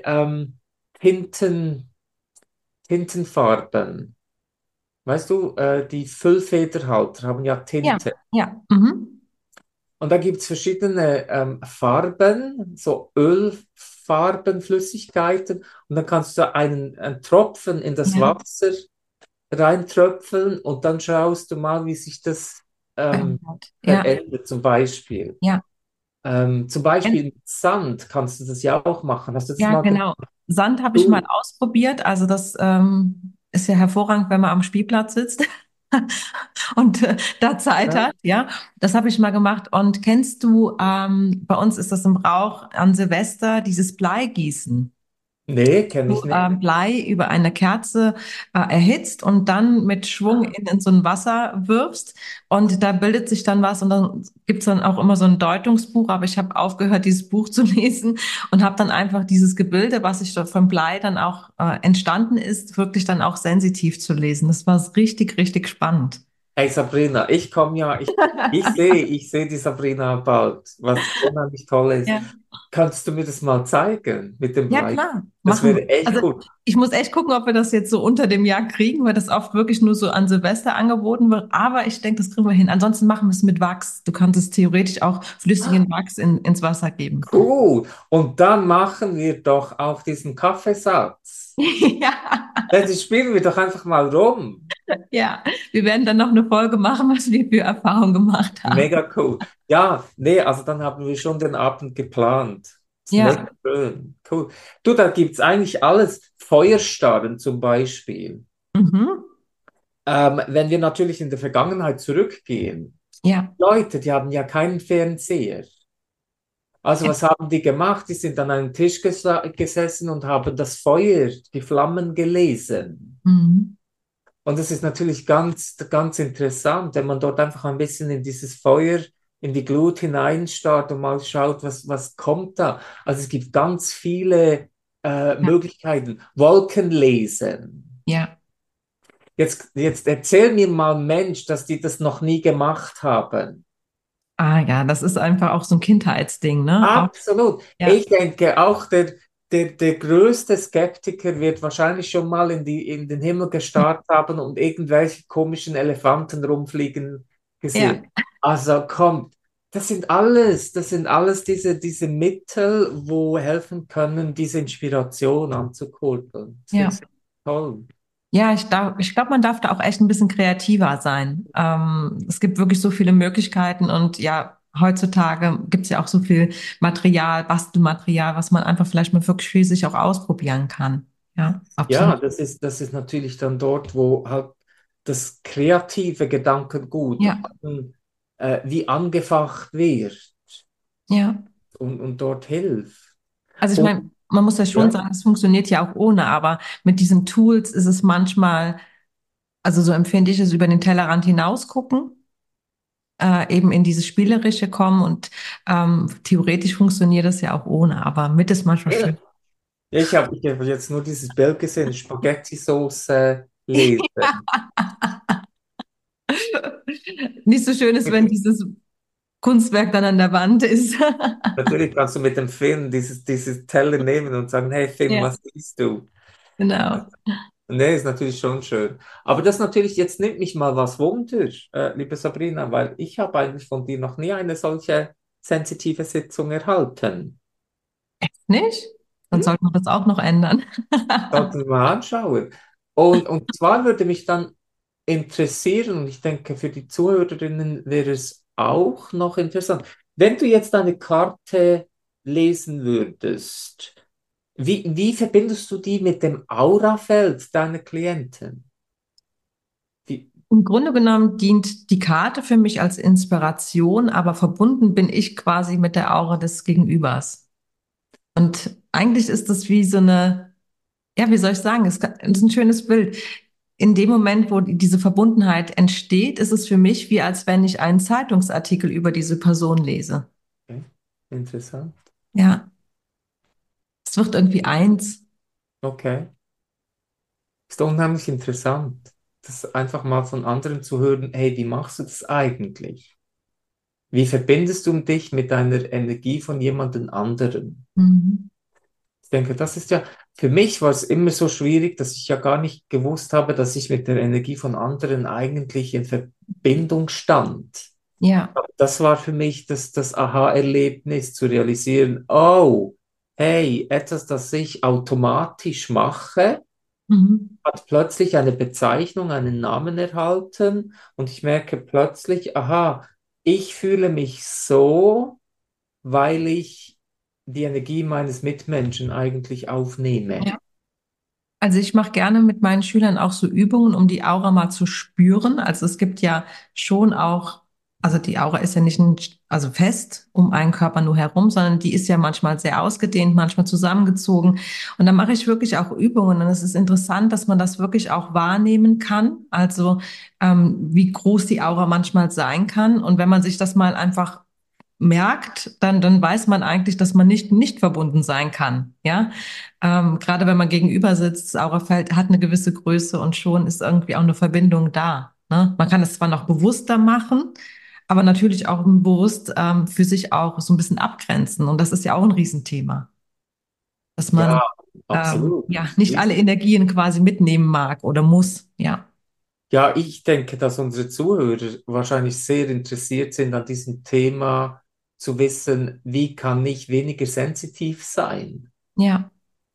Tinten, Tintenfarben? Weißt du, die Füllfederhalter haben ja ja, Tinte. ja, mhm. Und da gibt es verschiedene Farben, so Ölfarben, Flüssigkeiten. Und dann kannst du einen Tropfen in das Ja, Wasser reintröpfeln und dann schaust du mal, wie sich das verändert. Ja, verändert, zum Beispiel. ja. Zum Beispiel mit Sand kannst du das ja auch machen. Hast du das Ja, mal gemacht? genau. Sand habe ich mal Du? ausprobiert. Also das ist ja hervorragend, wenn man am Spielplatz sitzt und da Zeit Ja? hat. Ja, das habe ich mal gemacht. Und kennst du, bei uns ist das im Brauch an Silvester, dieses Bleigießen. Nee, kenne Du ich nicht. Blei über eine Kerze erhitzt und dann mit Schwung in so ein Wasser wirfst und da bildet sich dann was und dann gibt's dann auch immer so ein Deutungsbuch, aber ich habe aufgehört, dieses Buch zu lesen und habe dann einfach dieses Gebilde, was sich dort vom Blei dann auch entstanden ist, wirklich dann auch sensitiv zu lesen. Das war richtig, richtig spannend. Hey Sabrina, ich komme ja, ich sehe die Sabrina bald, was unheimlich toll ist. Ja. Kannst du mir das mal zeigen mit dem Ja, Blei? klar, Das machen wäre wir. echt Also gut. ich muss echt gucken, ob wir das jetzt so unter dem Jahr kriegen, weil das oft wirklich nur so an Silvester angeboten wird. Aber ich denke, das kriegen wir hin. Ansonsten machen wir es mit Wachs. Du kannst es theoretisch auch flüssigen Wachs ins Wasser geben. Cool. Und dann machen wir doch auch diesen Kaffeesatz. Ja, Dann spielen wir doch einfach mal rum. ja. Wir werden dann noch eine Folge machen, was wir für Erfahrungen gemacht haben. Mega cool. Ja, nee, also dann haben wir schon den Abend geplant. Ist mega Ja. schön. Cool. Du, da gibt es eigentlich alles. Feuerstarren zum Beispiel. Mhm. Wenn wir natürlich in der Vergangenheit zurückgehen, Ja. Leute, die haben ja keinen Fernseher. Also Ja. was haben die gemacht? Die sind an einem Tisch gesessen und haben das Feuer, die Flammen gelesen. Mhm. Und es ist natürlich ganz, ganz interessant, wenn man dort einfach ein bisschen in dieses Feuer, in die Glut hineinstarrt und mal schaut, was kommt da. Also es gibt ganz viele Ja. Möglichkeiten. Wolken lesen. Ja. Jetzt erzähl mir mal, Mensch, dass die das noch nie gemacht haben. Ah ja, das ist einfach auch so ein Kindheitsding, ne? Auch, Absolut. ja. Ich denke auch, der größte Skeptiker wird wahrscheinlich schon mal in den Himmel gestarrt haben und irgendwelche komischen Elefanten rumfliegen Ja. gesehen. Also kommt, das sind alles diese Mittel, wo helfen können, diese Inspiration anzukurbeln. Das finde Ja. ich toll. Ja, ich glaub, man darf da auch echt ein bisschen kreativer sein. Es gibt wirklich so viele Möglichkeiten und ja, heutzutage gibt's ja auch so viel Material, Bastelmaterial, was man einfach vielleicht mal wirklich für sich auch ausprobieren kann. Ja, Ja, absolut. das ist natürlich dann dort, wo halt das kreative Gedankengut Ja, wie angefacht wird Ja. und dort hilft. Also ich Und meine, man muss ja schon ja, sagen, es funktioniert ja auch ohne, aber mit diesen Tools ist es manchmal, also so empfinde ich es, über den Tellerrand hinaus gucken, eben in dieses Spielerische kommen und theoretisch funktioniert das ja auch ohne, aber mit ist manchmal schön. ich hab jetzt nur dieses Bild gesehen, Spaghetti-Sauce lesen. Nicht so schön ist, wenn dieses Kunstwerk dann an der Wand ist. Natürlich kannst du mit dem Film dieses Teller nehmen und sagen, hey Film, Ja, was siehst du? genau. Nee, ist natürlich schon schön. Aber das natürlich, jetzt nimmt mich mal was Wunder, liebe Sabrina, weil ich habe eigentlich von dir noch nie eine solche sensitive Sitzung erhalten. Nicht? Dann Hm? sollten wir das auch noch ändern. Sollten wir mal anschauen. Und zwar würde mich dann interessieren, und ich denke, für die Zuhörerinnen wäre es auch noch interessant, wenn du jetzt eine Karte lesen würdest, wie verbindest du die mit dem Aurafeld deiner Klienten? Wie, Im Grunde genommen dient die Karte für mich als Inspiration, aber verbunden bin ich quasi mit der Aura des Gegenübers. Und eigentlich ist das wie so eine, ja, wie soll ich sagen, es ist ein schönes Bild. In dem Moment, wo diese Verbundenheit entsteht, ist es für mich wie, als wenn ich einen Zeitungsartikel über diese Person lese. okay, interessant. Ja, es wird irgendwie eins. Okay. Ist unheimlich interessant, das einfach mal von anderen zu hören, hey, wie machst du das eigentlich? Wie verbindest du dich mit deiner Energie von jemandem anderen? Mhm. Ich denke, das ist ja, für mich war es immer so schwierig, dass ich ja gar nicht gewusst habe, dass ich mit der Energie von anderen eigentlich in Verbindung stand. Ja. Aber das war für mich das Aha-Erlebnis, zu realisieren, oh, hey, etwas, das ich automatisch mache, Mhm. hat plötzlich eine Bezeichnung, einen Namen erhalten und ich merke plötzlich, aha, ich fühle mich so, weil ich die Energie meines Mitmenschen eigentlich aufnehme. Ja. Also ich mache gerne mit meinen Schülern auch so Übungen, um die Aura mal zu spüren. Also es gibt ja schon auch, also die Aura ist ja nicht also fest um einen Körper nur herum, sondern die ist ja manchmal sehr ausgedehnt, manchmal zusammengezogen. Und dann mache ich wirklich auch Übungen. Und es ist interessant, dass man das wirklich auch wahrnehmen kann. Also wie groß die Aura manchmal sein kann. Und wenn man sich das mal einfach merkt, dann weiß man eigentlich, dass man nicht verbunden sein kann. Ja, gerade wenn man gegenüber sitzt, das Aurafeld hat eine gewisse Größe und schon ist irgendwie auch eine Verbindung da. Ne? Man kann es zwar noch bewusster machen, aber natürlich auch bewusst für sich auch so ein bisschen abgrenzen. Und das ist ja auch ein Riesenthema, dass Ja, man absolut. ja nicht alle Energien quasi mitnehmen mag oder muss. Ja, Ja, ich denke, dass unsere Zuhörer wahrscheinlich sehr interessiert sind an diesem Thema, zu wissen, wie kann ich weniger sensitiv sein? ja,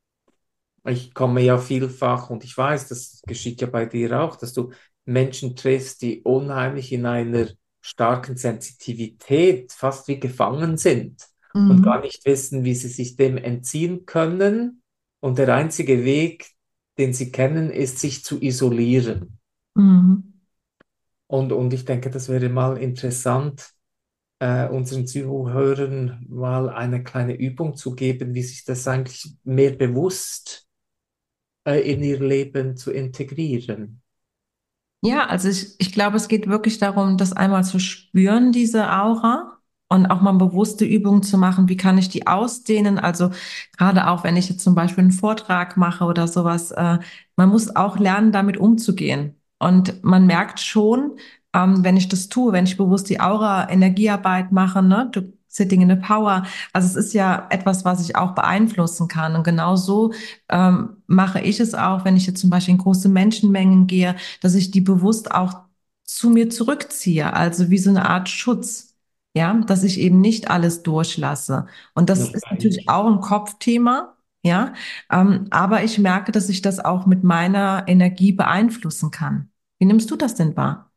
Ich komme ja vielfach, und ich weiß, das geschieht ja bei dir auch, dass du Menschen triffst, die unheimlich in einer starken Sensitivität fast wie gefangen sind und mhm. gar nicht wissen, wie sie sich dem entziehen können. Und der einzige Weg, den sie kennen, ist, sich zu isolieren. Mhm. Und ich denke, das wäre mal interessant, unseren Zuhörern mal eine kleine Übung zu geben, wie sich das eigentlich mehr bewusst in ihr Leben zu integrieren. Ja, also ich glaube, es geht wirklich darum, das einmal zu spüren, diese Aura, und auch mal bewusste Übungen zu machen. Wie kann ich die ausdehnen? Also gerade auch, wenn ich jetzt zum Beispiel einen Vortrag mache oder sowas, man muss auch lernen, damit umzugehen. Und man merkt schon, wenn ich das tue, wenn ich bewusst die Aura-Energiearbeit mache, ne, Sitting in the Power, also es ist ja etwas, was ich auch beeinflussen kann. Und genau so mache ich es auch, wenn ich jetzt zum Beispiel in große Menschenmengen gehe, dass ich die bewusst auch zu mir zurückziehe, also wie so eine Art Schutz, ja, dass ich eben nicht alles durchlasse. Und das ist Okay. natürlich auch ein Kopfthema, ja, aber ich merke, dass ich das auch mit meiner Energie beeinflussen kann. Wie nimmst du das denn wahr?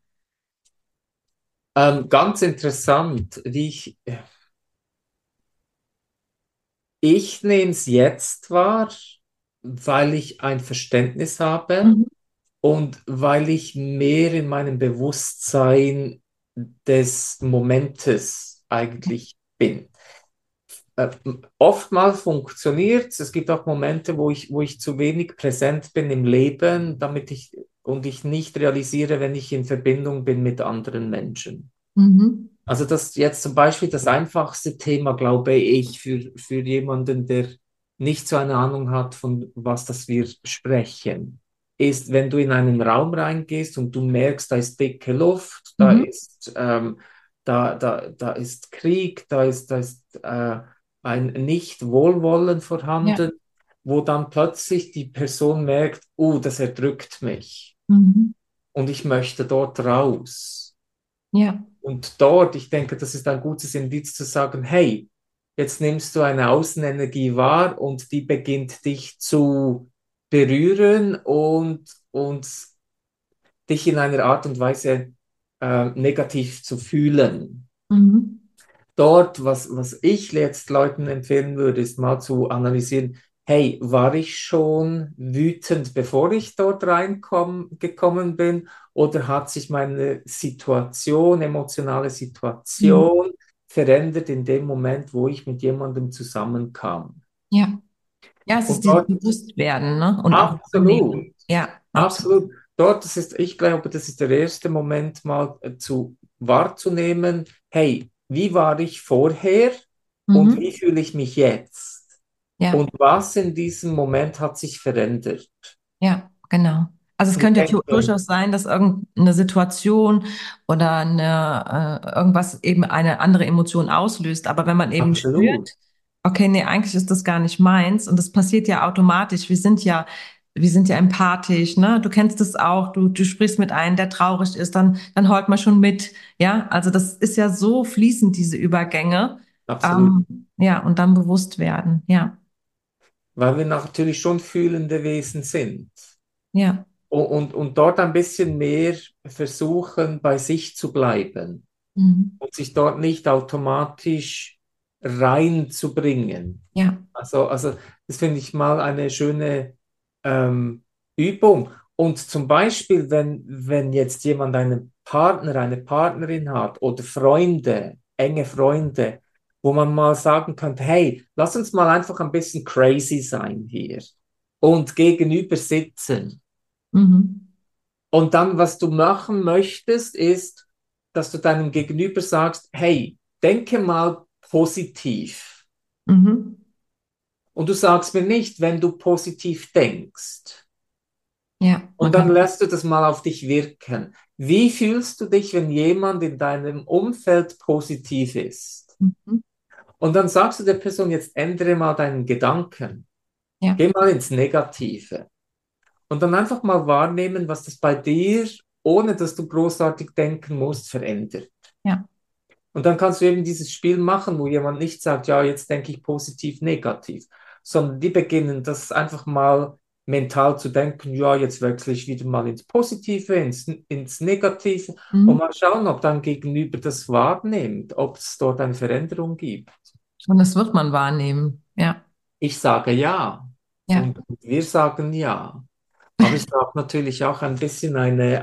Ganz interessant, ich nehme es jetzt wahr, weil ich ein Verständnis habe Mhm. und weil ich mehr in meinem Bewusstsein des Momentes eigentlich bin. Äh, Oftmals funktioniert es. Es gibt auch Momente, wo ich zu wenig präsent bin im Leben, und ich nicht realisiere, wenn ich in Verbindung bin mit anderen Menschen. Mhm. Also das ist jetzt zum Beispiel das einfachste Thema, glaube ich, für jemanden, der nicht so eine Ahnung hat, von was das wir sprechen, ist, wenn du in einen Raum reingehst und du merkst, da ist dicke Luft, Mhm. da ist Krieg, da ist ein Nicht-Wohlwollen Ja. vorhanden, wo dann plötzlich die Person merkt, das erdrückt mich Mhm. und ich möchte dort raus. Ja. Und dort, ich denke, das ist ein gutes Indiz zu sagen, hey, jetzt nimmst du eine Außenenergie wahr und die beginnt dich zu berühren und dich in einer Art und Weise negativ zu fühlen. Mhm. Dort, was ich jetzt Leuten empfehlen würde, ist mal zu analysieren, hey, war ich schon wütend, bevor ich dort gekommen bin, oder hat sich meine Situation, emotionale Mhm. Situation verändert in dem Moment, wo ich mit jemandem zusammenkam? Ja. Ja, es ist Und dieses dort Bewusstwerden, ne? Und auch absolut, wahrnehmen. Ja, absolut. absolut, dort, ich glaube, das ist der erste Moment, mal wahrzunehmen, hey, wie war ich vorher und wie Mhm. fühle ich mich jetzt? Ja. Und was in diesem Moment hat sich verändert? Ja, genau. Also es Und ich könnte ja denke, durchaus sein, dass irgendeine Situation oder irgendwas eben eine andere Emotion auslöst. Aber wenn man eben absolut, spürt, okay, nee, eigentlich ist das gar nicht meins und das passiert ja automatisch. Wir sind ja empathisch, ne? Du kennst es auch. Du sprichst mit einem, der traurig ist, dann heult man schon mit. Ja, also das ist ja so fließend, diese Übergänge. absolut. Ja, und dann bewusst werden. Ja, Weil wir natürlich schon fühlende Wesen sind. ja, Und dort ein bisschen mehr versuchen, bei sich zu bleiben mhm. und sich dort nicht automatisch reinzubringen. Ja, Also das finde ich mal eine schöne ähm, Übung. Und zum Beispiel, wenn jetzt jemand einen Partner, eine Partnerin hat oder Freunde, enge Freunde, wo man mal sagen kann, hey, lass uns mal einfach ein bisschen crazy sein hier und gegenüber sitzen. mhm. Und dann, was du machen möchtest, ist, dass du deinem Gegenüber sagst, hey, denke mal positiv. Mhm. Und du sagst mir nicht, wenn du positiv denkst. Ja, man Und dann kann. lässt du das mal auf dich wirken. Wie fühlst du dich, wenn jemand in deinem Umfeld positiv ist? Mhm. Und dann sagst du der Person, jetzt ändere mal deinen Gedanken. Ja, Geh mal ins Negative. Und dann einfach mal wahrnehmen, was das bei dir, ohne dass du großartig denken musst, verändert. ja, Und dann kannst du eben dieses Spiel machen, wo jemand nicht sagt, ja, jetzt denke ich positiv, negativ, sondern die beginnen das einfach mal mental zu denken, ja, jetzt wechsle ich wieder mal ins Positive, ins Negative und mhm. mal schauen, ob dein Gegenüber das wahrnimmt, ob es dort eine Veränderung gibt. Und das wird man wahrnehmen. Ja, Ich sage ja ja, und wir sagen ja, aber es braucht natürlich auch ein bisschen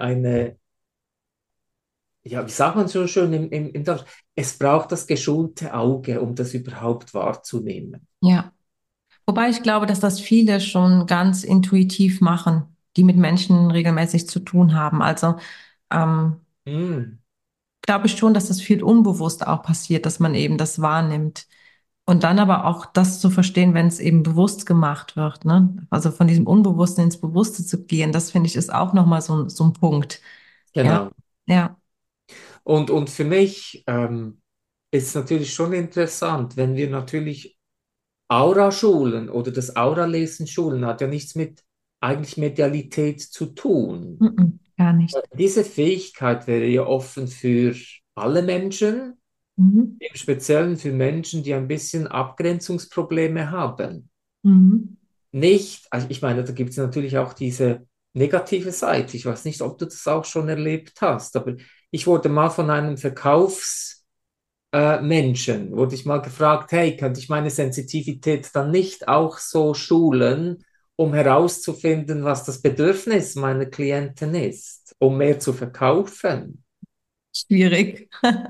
ja, wie sagt man so schön im Deutsch? Es braucht das geschulte Auge, um das überhaupt wahrzunehmen. ja. Wobei ich glaube, dass das viele schon ganz intuitiv machen, die mit Menschen regelmäßig zu tun haben. Also ähm, Hm, glaube ich schon, dass das viel unbewusst auch passiert, dass man eben das wahrnimmt. Und dann aber auch das zu verstehen, wenn es eben bewusst gemacht wird, ne? Also von diesem Unbewussten ins Bewusste zu gehen, das finde ich ist auch nochmal so ein Punkt. Ja, genau. ja. Und für mich ist es natürlich schon interessant, wenn wir natürlich Aura-Schulen oder das Aura-Lesen schulen, hat ja nichts mit eigentlich Medialität zu tun. Mhm. Gar nicht. Diese Fähigkeit wäre ja offen für alle Menschen, Mhm. im Speziellen für Menschen, die ein bisschen Abgrenzungsprobleme haben. Mhm. Nicht, also ich meine, da gibt es natürlich auch diese negative Seite. Ich weiß nicht, ob du das auch schon erlebt hast, aber ich wurde mal von einem Verkaufsmenschen, wurde ich mal gefragt, hey, könnte ich meine Sensitivität dann nicht auch so schulen, um herauszufinden, was das Bedürfnis meiner Klienten ist, um mehr zu verkaufen? Schwierig.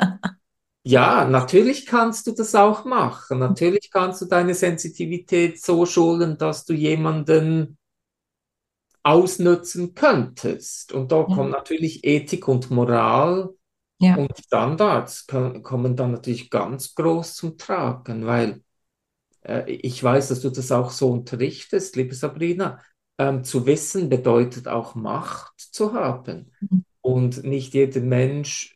Ja, natürlich kannst du das auch machen. Natürlich kannst du deine Sensitivität so schulen, dass du jemanden ausnutzen könntest. Und da Ja, kommt natürlich Ethik und Moral ja, und Standards kommen dann natürlich ganz groß zum Tragen, weil ich weiß, dass du das auch so unterrichtest, liebe Sabrina. Zu wissen bedeutet auch Macht zu haben. Und nicht jeder Mensch,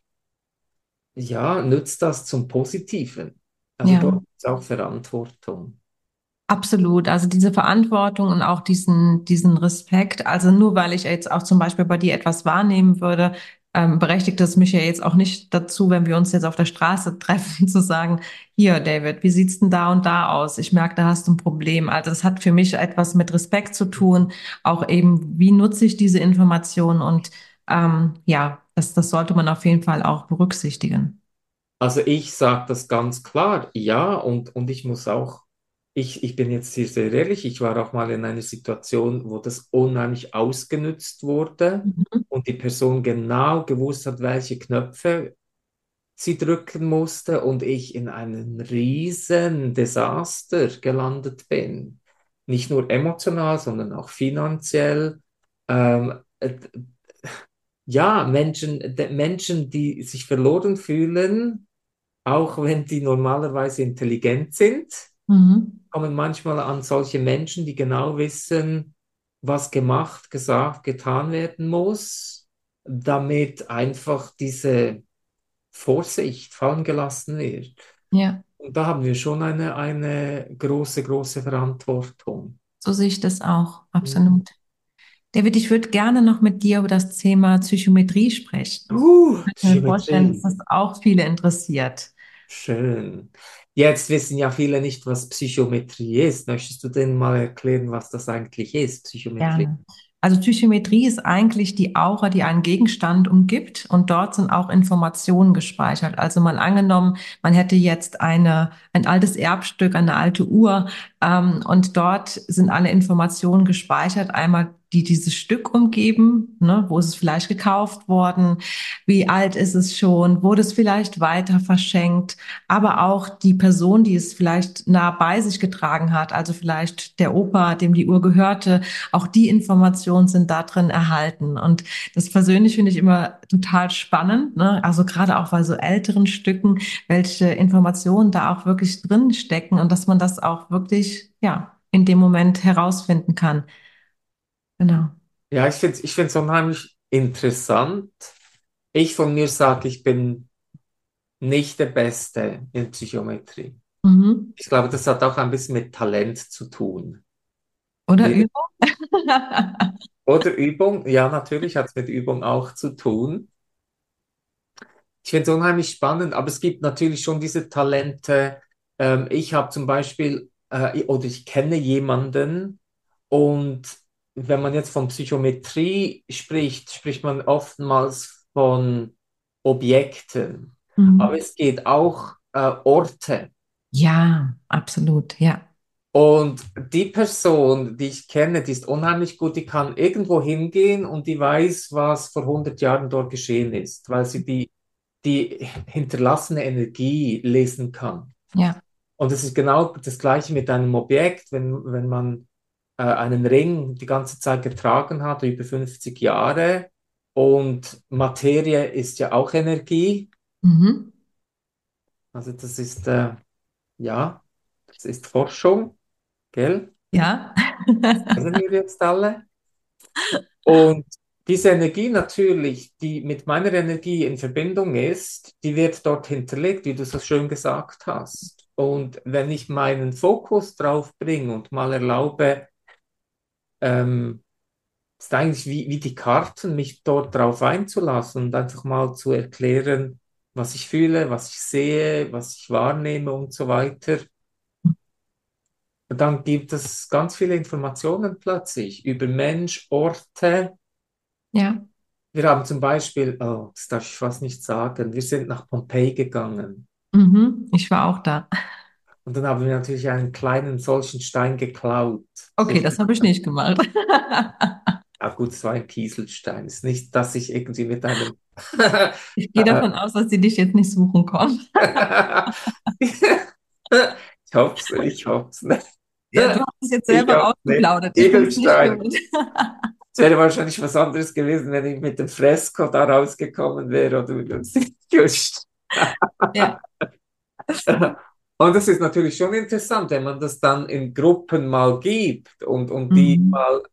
ja, nützt das zum Positiven. Also ja. dort ist auch Verantwortung. Absolut, also diese Verantwortung und auch diesen Respekt. Also nur weil ich jetzt auch zum Beispiel bei dir etwas wahrnehmen würde, berechtigt es mich ja jetzt auch nicht dazu, wenn wir uns jetzt auf der Straße treffen, zu sagen, hier, David, wie sieht's denn da und da aus? Ich merke, da hast du ein Problem. Also es hat für mich etwas mit Respekt zu tun, auch eben, wie nutze ich diese Information und ja, das sollte man auf jeden Fall auch berücksichtigen. Also ich sage das ganz klar, ja, und ich muss auch, ich bin jetzt hier sehr ehrlich, ich war auch mal in einer Situation, wo das unheimlich ausgenutzt wurde Mhm. und die Person genau gewusst hat, welche Knöpfe sie drücken musste und ich in einem riesen Desaster gelandet bin. Nicht nur emotional, sondern auch finanziell. Äh, ja, Menschen, die sich verloren fühlen, auch wenn die normalerweise intelligent sind, Mhm. kommen manchmal an solche Menschen, die genau wissen, was gemacht, gesagt, getan werden muss, damit einfach diese Vorsicht fallen gelassen wird. Ja. Und da haben wir schon eine große, große Verantwortung. So sehe ich das auch, Mhm. absolut. David, ich würde gerne noch mit dir über das Thema Psychometrie sprechen. Ich kann mir vorstellen, dass Psychometrie. das auch viele interessiert. Schön. Jetzt wissen ja viele nicht, was Psychometrie ist. Möchtest du denn mal erklären, was das eigentlich ist, Psychometrie? Gerne. Also Psychometrie ist eigentlich die Aura, die einen Gegenstand umgibt und dort sind auch Informationen gespeichert. Also mal angenommen, man hätte jetzt ein altes Erbstück, eine alte Uhr und dort sind alle Informationen gespeichert. Einmal die dieses Stück umgeben, ne, wo ist es vielleicht gekauft worden, wie alt ist es schon, wurde es vielleicht weiter verschenkt, aber auch die Person, die es vielleicht nah bei sich getragen hat, also vielleicht der Opa, dem die Uhr gehörte, auch die Informationen sind da drin erhalten. Und das persönlich finde ich immer total spannend, ne? Also gerade auch bei so älteren Stücken, welche Informationen da auch wirklich drin stecken und dass man das auch wirklich, ja, in dem Moment herausfinden kann. Genau. Ja, ich finde es unheimlich interessant. Ich von mir sage, ich bin nicht der Beste in Psychometrie. Mhm. Ich glaube, das hat auch ein bisschen mit Talent zu tun. Oder Wie, Übung? oder Übung? Ja, natürlich hat es mit Übung auch zu tun. Ich finde es unheimlich spannend, aber es gibt natürlich schon diese Talente. Ich habe zum Beispiel, oder ich kenne jemanden und wenn man jetzt von Psychometrie spricht, spricht man oftmals von Objekten. Aber Mhm. es geht auch Orte. Ja, absolut, ja. Und die Person, die ich kenne, die ist unheimlich gut, die kann irgendwo hingehen und die weiß, was vor 100 Jahren dort geschehen ist, weil sie die hinterlassene Energie lesen kann. Ja. Und es ist genau das Gleiche mit einem Objekt, wenn man einen Ring die ganze Zeit getragen hat, über 50 Jahre, und Materie ist ja auch Energie. Mhm. Also das ist, ja, das ist Forschung, gell? Ja. Das kennen wir jetzt alle. Und diese Energie natürlich, die mit meiner Energie in Verbindung ist, die wird dort hinterlegt, wie du so schön gesagt hast. Und wenn ich meinen Fokus drauf bringe und mal erlaube, ähm, ist eigentlich wie die Karten, mich dort drauf einzulassen und einfach mal zu erklären, was ich fühle, was ich sehe, was ich wahrnehme und so weiter. Und dann gibt es ganz viele Informationen plötzlich über Mensch, Orte. Ja. Wir haben zum Beispiel, oh, das darf ich fast nicht sagen, wir sind nach Pompeji gegangen Mhm. Ich war auch da. und dann haben wir natürlich einen kleinen solchen Stein geklaut. Okay, das habe ich nicht gemacht. Ah, gut, es war ein Kieselstein. Es ist nicht, dass ich irgendwie mit einem Ich gehe davon aus, dass sie dich jetzt nicht suchen kommen. Ich hoffe es, ich hoffe es nicht. Ja, du hast es jetzt Ich selber hoffe es nicht. ausgeplaudert. Ich bin es nicht Edelstein. schuld. Es wäre wahrscheinlich was anderes gewesen, wenn ich mit dem Fresko da rausgekommen wäre oder mit dem just. Ja. Und das ist natürlich schon interessant, wenn man das dann in Gruppen mal gibt und die Mhm. mal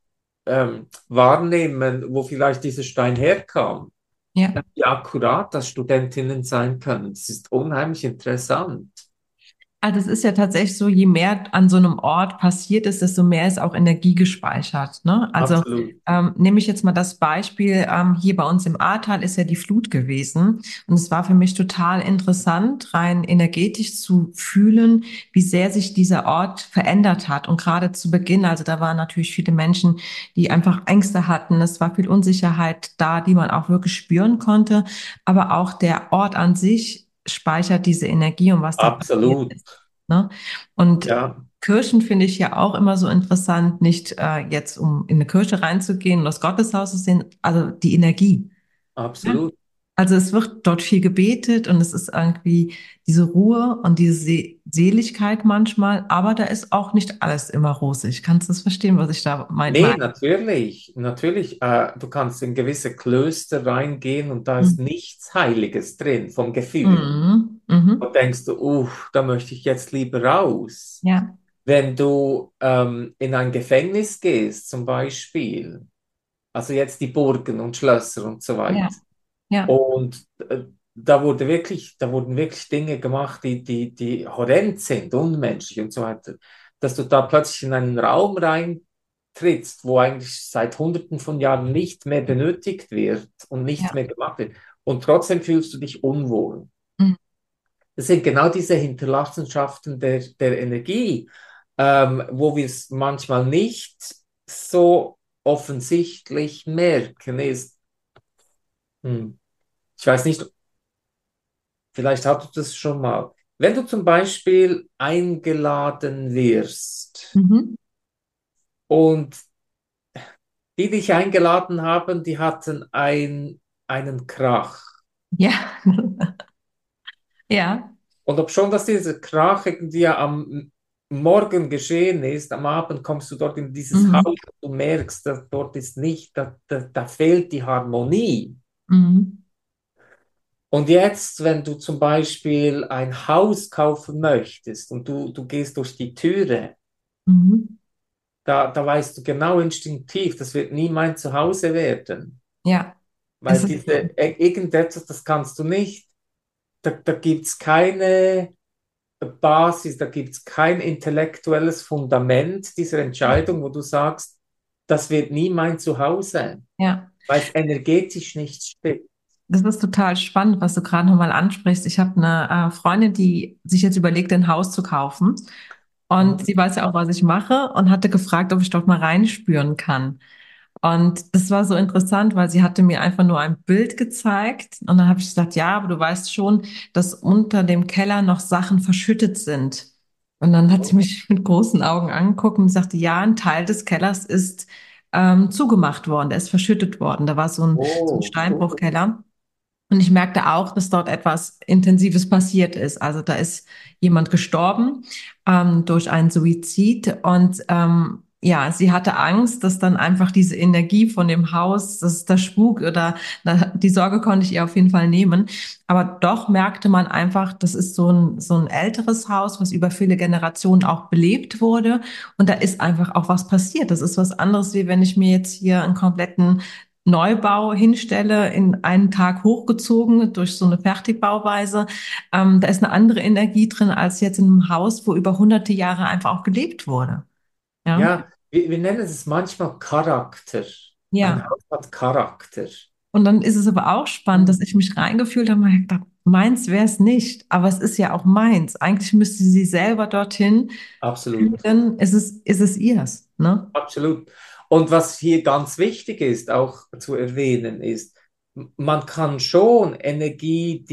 wahrnehmen, wo vielleicht dieser Stein herkam, Ja. wie akkurat das Studentinnen sein können. Das ist unheimlich interessant. Also es ist ja tatsächlich so, je mehr an so einem Ort passiert ist, desto mehr ist auch Energie gespeichert. Ne? Also Absolut. nehme ich jetzt mal das Beispiel, hier bei uns im Ahrtal ist ja die Flut gewesen. Und es war für mich total interessant, rein energetisch zu fühlen, wie sehr sich dieser Ort verändert hat. Und gerade zu Beginn, also da waren natürlich viele Menschen, die einfach Ängste hatten. Es war viel Unsicherheit da, die man auch wirklich spüren konnte. Aber auch der Ort an sich speichert diese Energie und was da passiert Absolut. ist. Ne? Und Ja, Kirchen finde ich ja auch immer so interessant, nicht jetzt um in eine Kirche reinzugehen und das Gotteshaus zu sehen, also die Energie. Ja. absolut. Also es wird dort viel gebetet und es ist irgendwie diese Ruhe und diese Seligkeit manchmal, aber da ist auch nicht alles immer rosig. Kannst du das verstehen, was ich da Nee, meine? natürlich, natürlich. Du kannst in gewisse Klöster reingehen und da ist Mhm. nichts Heiliges drin vom Gefühl. Mhm. Mhm. Und denkst du, da möchte ich jetzt lieber raus. Ja, Wenn du in ein Gefängnis gehst, zum Beispiel, also jetzt die Burgen und Schlösser und so weiter, ja, ja, und da wurden wirklich Dinge gemacht, die horrend sind, unmenschlich und so weiter, dass du da plötzlich in einen Raum reintrittst, wo eigentlich seit Hunderten von Jahren nicht mehr benötigt wird und nichts ja. mehr gemacht wird. Und trotzdem fühlst du dich unwohl. Mhm. Das sind genau diese Hinterlassenschaften der Energie, wo wir es manchmal nicht so offensichtlich merken, ist, hm, ich weiß nicht, vielleicht hattest du das schon mal. Wenn du zum Beispiel eingeladen wirst Mhm. und die dich eingeladen haben, die hatten einen Krach. Ja, ja. Und ob schon, dass dieser Krach irgendwie am Morgen geschehen ist, am Abend kommst du dort in dieses Haus Mhm. und du merkst, dass dort ist nicht, da fehlt die Harmonie. Mhm. Und jetzt, wenn du zum Beispiel ein Haus kaufen möchtest und du gehst durch die Türe, Mhm. da weißt du genau instinktiv, das wird nie mein Zuhause werden. Ja, Weil es ist so. irgendetwas, das kannst du nicht, da gibt es keine Basis, da gibt es kein intellektuelles Fundament dieser Entscheidung, wo du sagst, das wird nie mein Zuhause, Ja, weil es energetisch nicht stimmt. das ist total spannend, was du gerade nochmal ansprichst. Ich habe eine Freundin, die sich jetzt überlegt, ein Haus zu kaufen. Und Mhm. sie weiß ja auch, was ich mache und hatte gefragt, ob ich dort mal reinspüren kann. Und das war so interessant, weil sie hatte mir einfach nur ein Bild gezeigt. Und dann habe ich gesagt, ja, aber du weißt schon, dass unter dem Keller noch Sachen verschüttet sind. Und dann hat sie mich mit großen Augen angeguckt und sagte, ja, ein Teil des Kellers ist zugemacht worden, der ist verschüttet worden. Da war so ein Oh, Steinbruchkeller. Und ich merkte auch, dass dort etwas Intensives passiert ist. Also da ist jemand gestorben durch einen Suizid. Und ja, sie hatte Angst, dass dann einfach diese Energie von dem Haus, das ist der Spuk oder die Sorge konnte ich ihr auf jeden Fall nehmen. Aber doch merkte man einfach, das ist so ein älteres Haus, was über viele Generationen auch belebt wurde. Und da ist einfach auch was passiert. Das ist was anderes, wie wenn ich mir jetzt hier einen kompletten Neubau hinstelle, in einen Tag hochgezogen durch so eine Fertigbauweise. Da ist eine andere Energie drin als jetzt in einem Haus, wo über hunderte Jahre einfach auch gelebt wurde. Ja, ja, wir nennen es manchmal Charakter. Ein ja. Haus hat Charakter. Und dann ist es aber auch spannend, dass ich mich reingefühlt habe und gedacht, meins wäre es nicht, aber es ist ja auch meins. Eigentlich müsste sie selber dorthin Absolut, fühlen, ist es ihrs, ne? absolut. Und was hier ganz wichtig ist, auch zu erwähnen, ist, man kann schon Energie,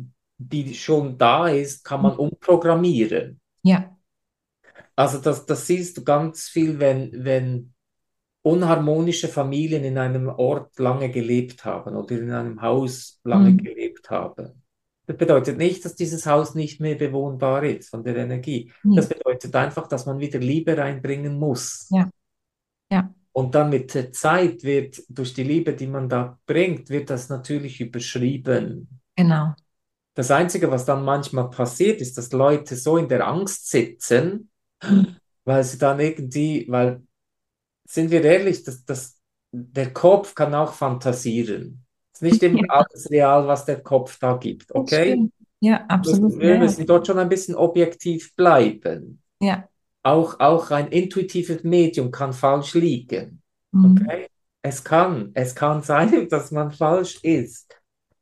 die schon da ist, kann man umprogrammieren. Ja. Also das siehst du ganz viel, wenn unharmonische Familien in einem Ort lange gelebt haben oder in einem Haus lange Mhm. gelebt haben. Das bedeutet nicht, dass dieses Haus nicht mehr bewohnbar ist von der Energie. Das Nee. bedeutet einfach, dass man wieder Liebe reinbringen muss. Ja, ja, Und dann mit der Zeit wird, durch die Liebe, die man da bringt, wird das natürlich überschrieben. genau. Das Einzige, was dann manchmal passiert, ist, dass Leute so in der Angst sitzen, Mhm. weil sie dann irgendwie, weil, sind wir ehrlich, der Kopf kann auch fantasieren. Es ist nicht immer Ja, alles real, was der Kopf da gibt, das okay? stimmt. Ja, absolut. Wir Ja, ja. müssen dort schon ein bisschen objektiv bleiben. Ja. Auch ein intuitives Medium kann falsch liegen. Mhm. Okay? Es kann sein, dass man falsch ist.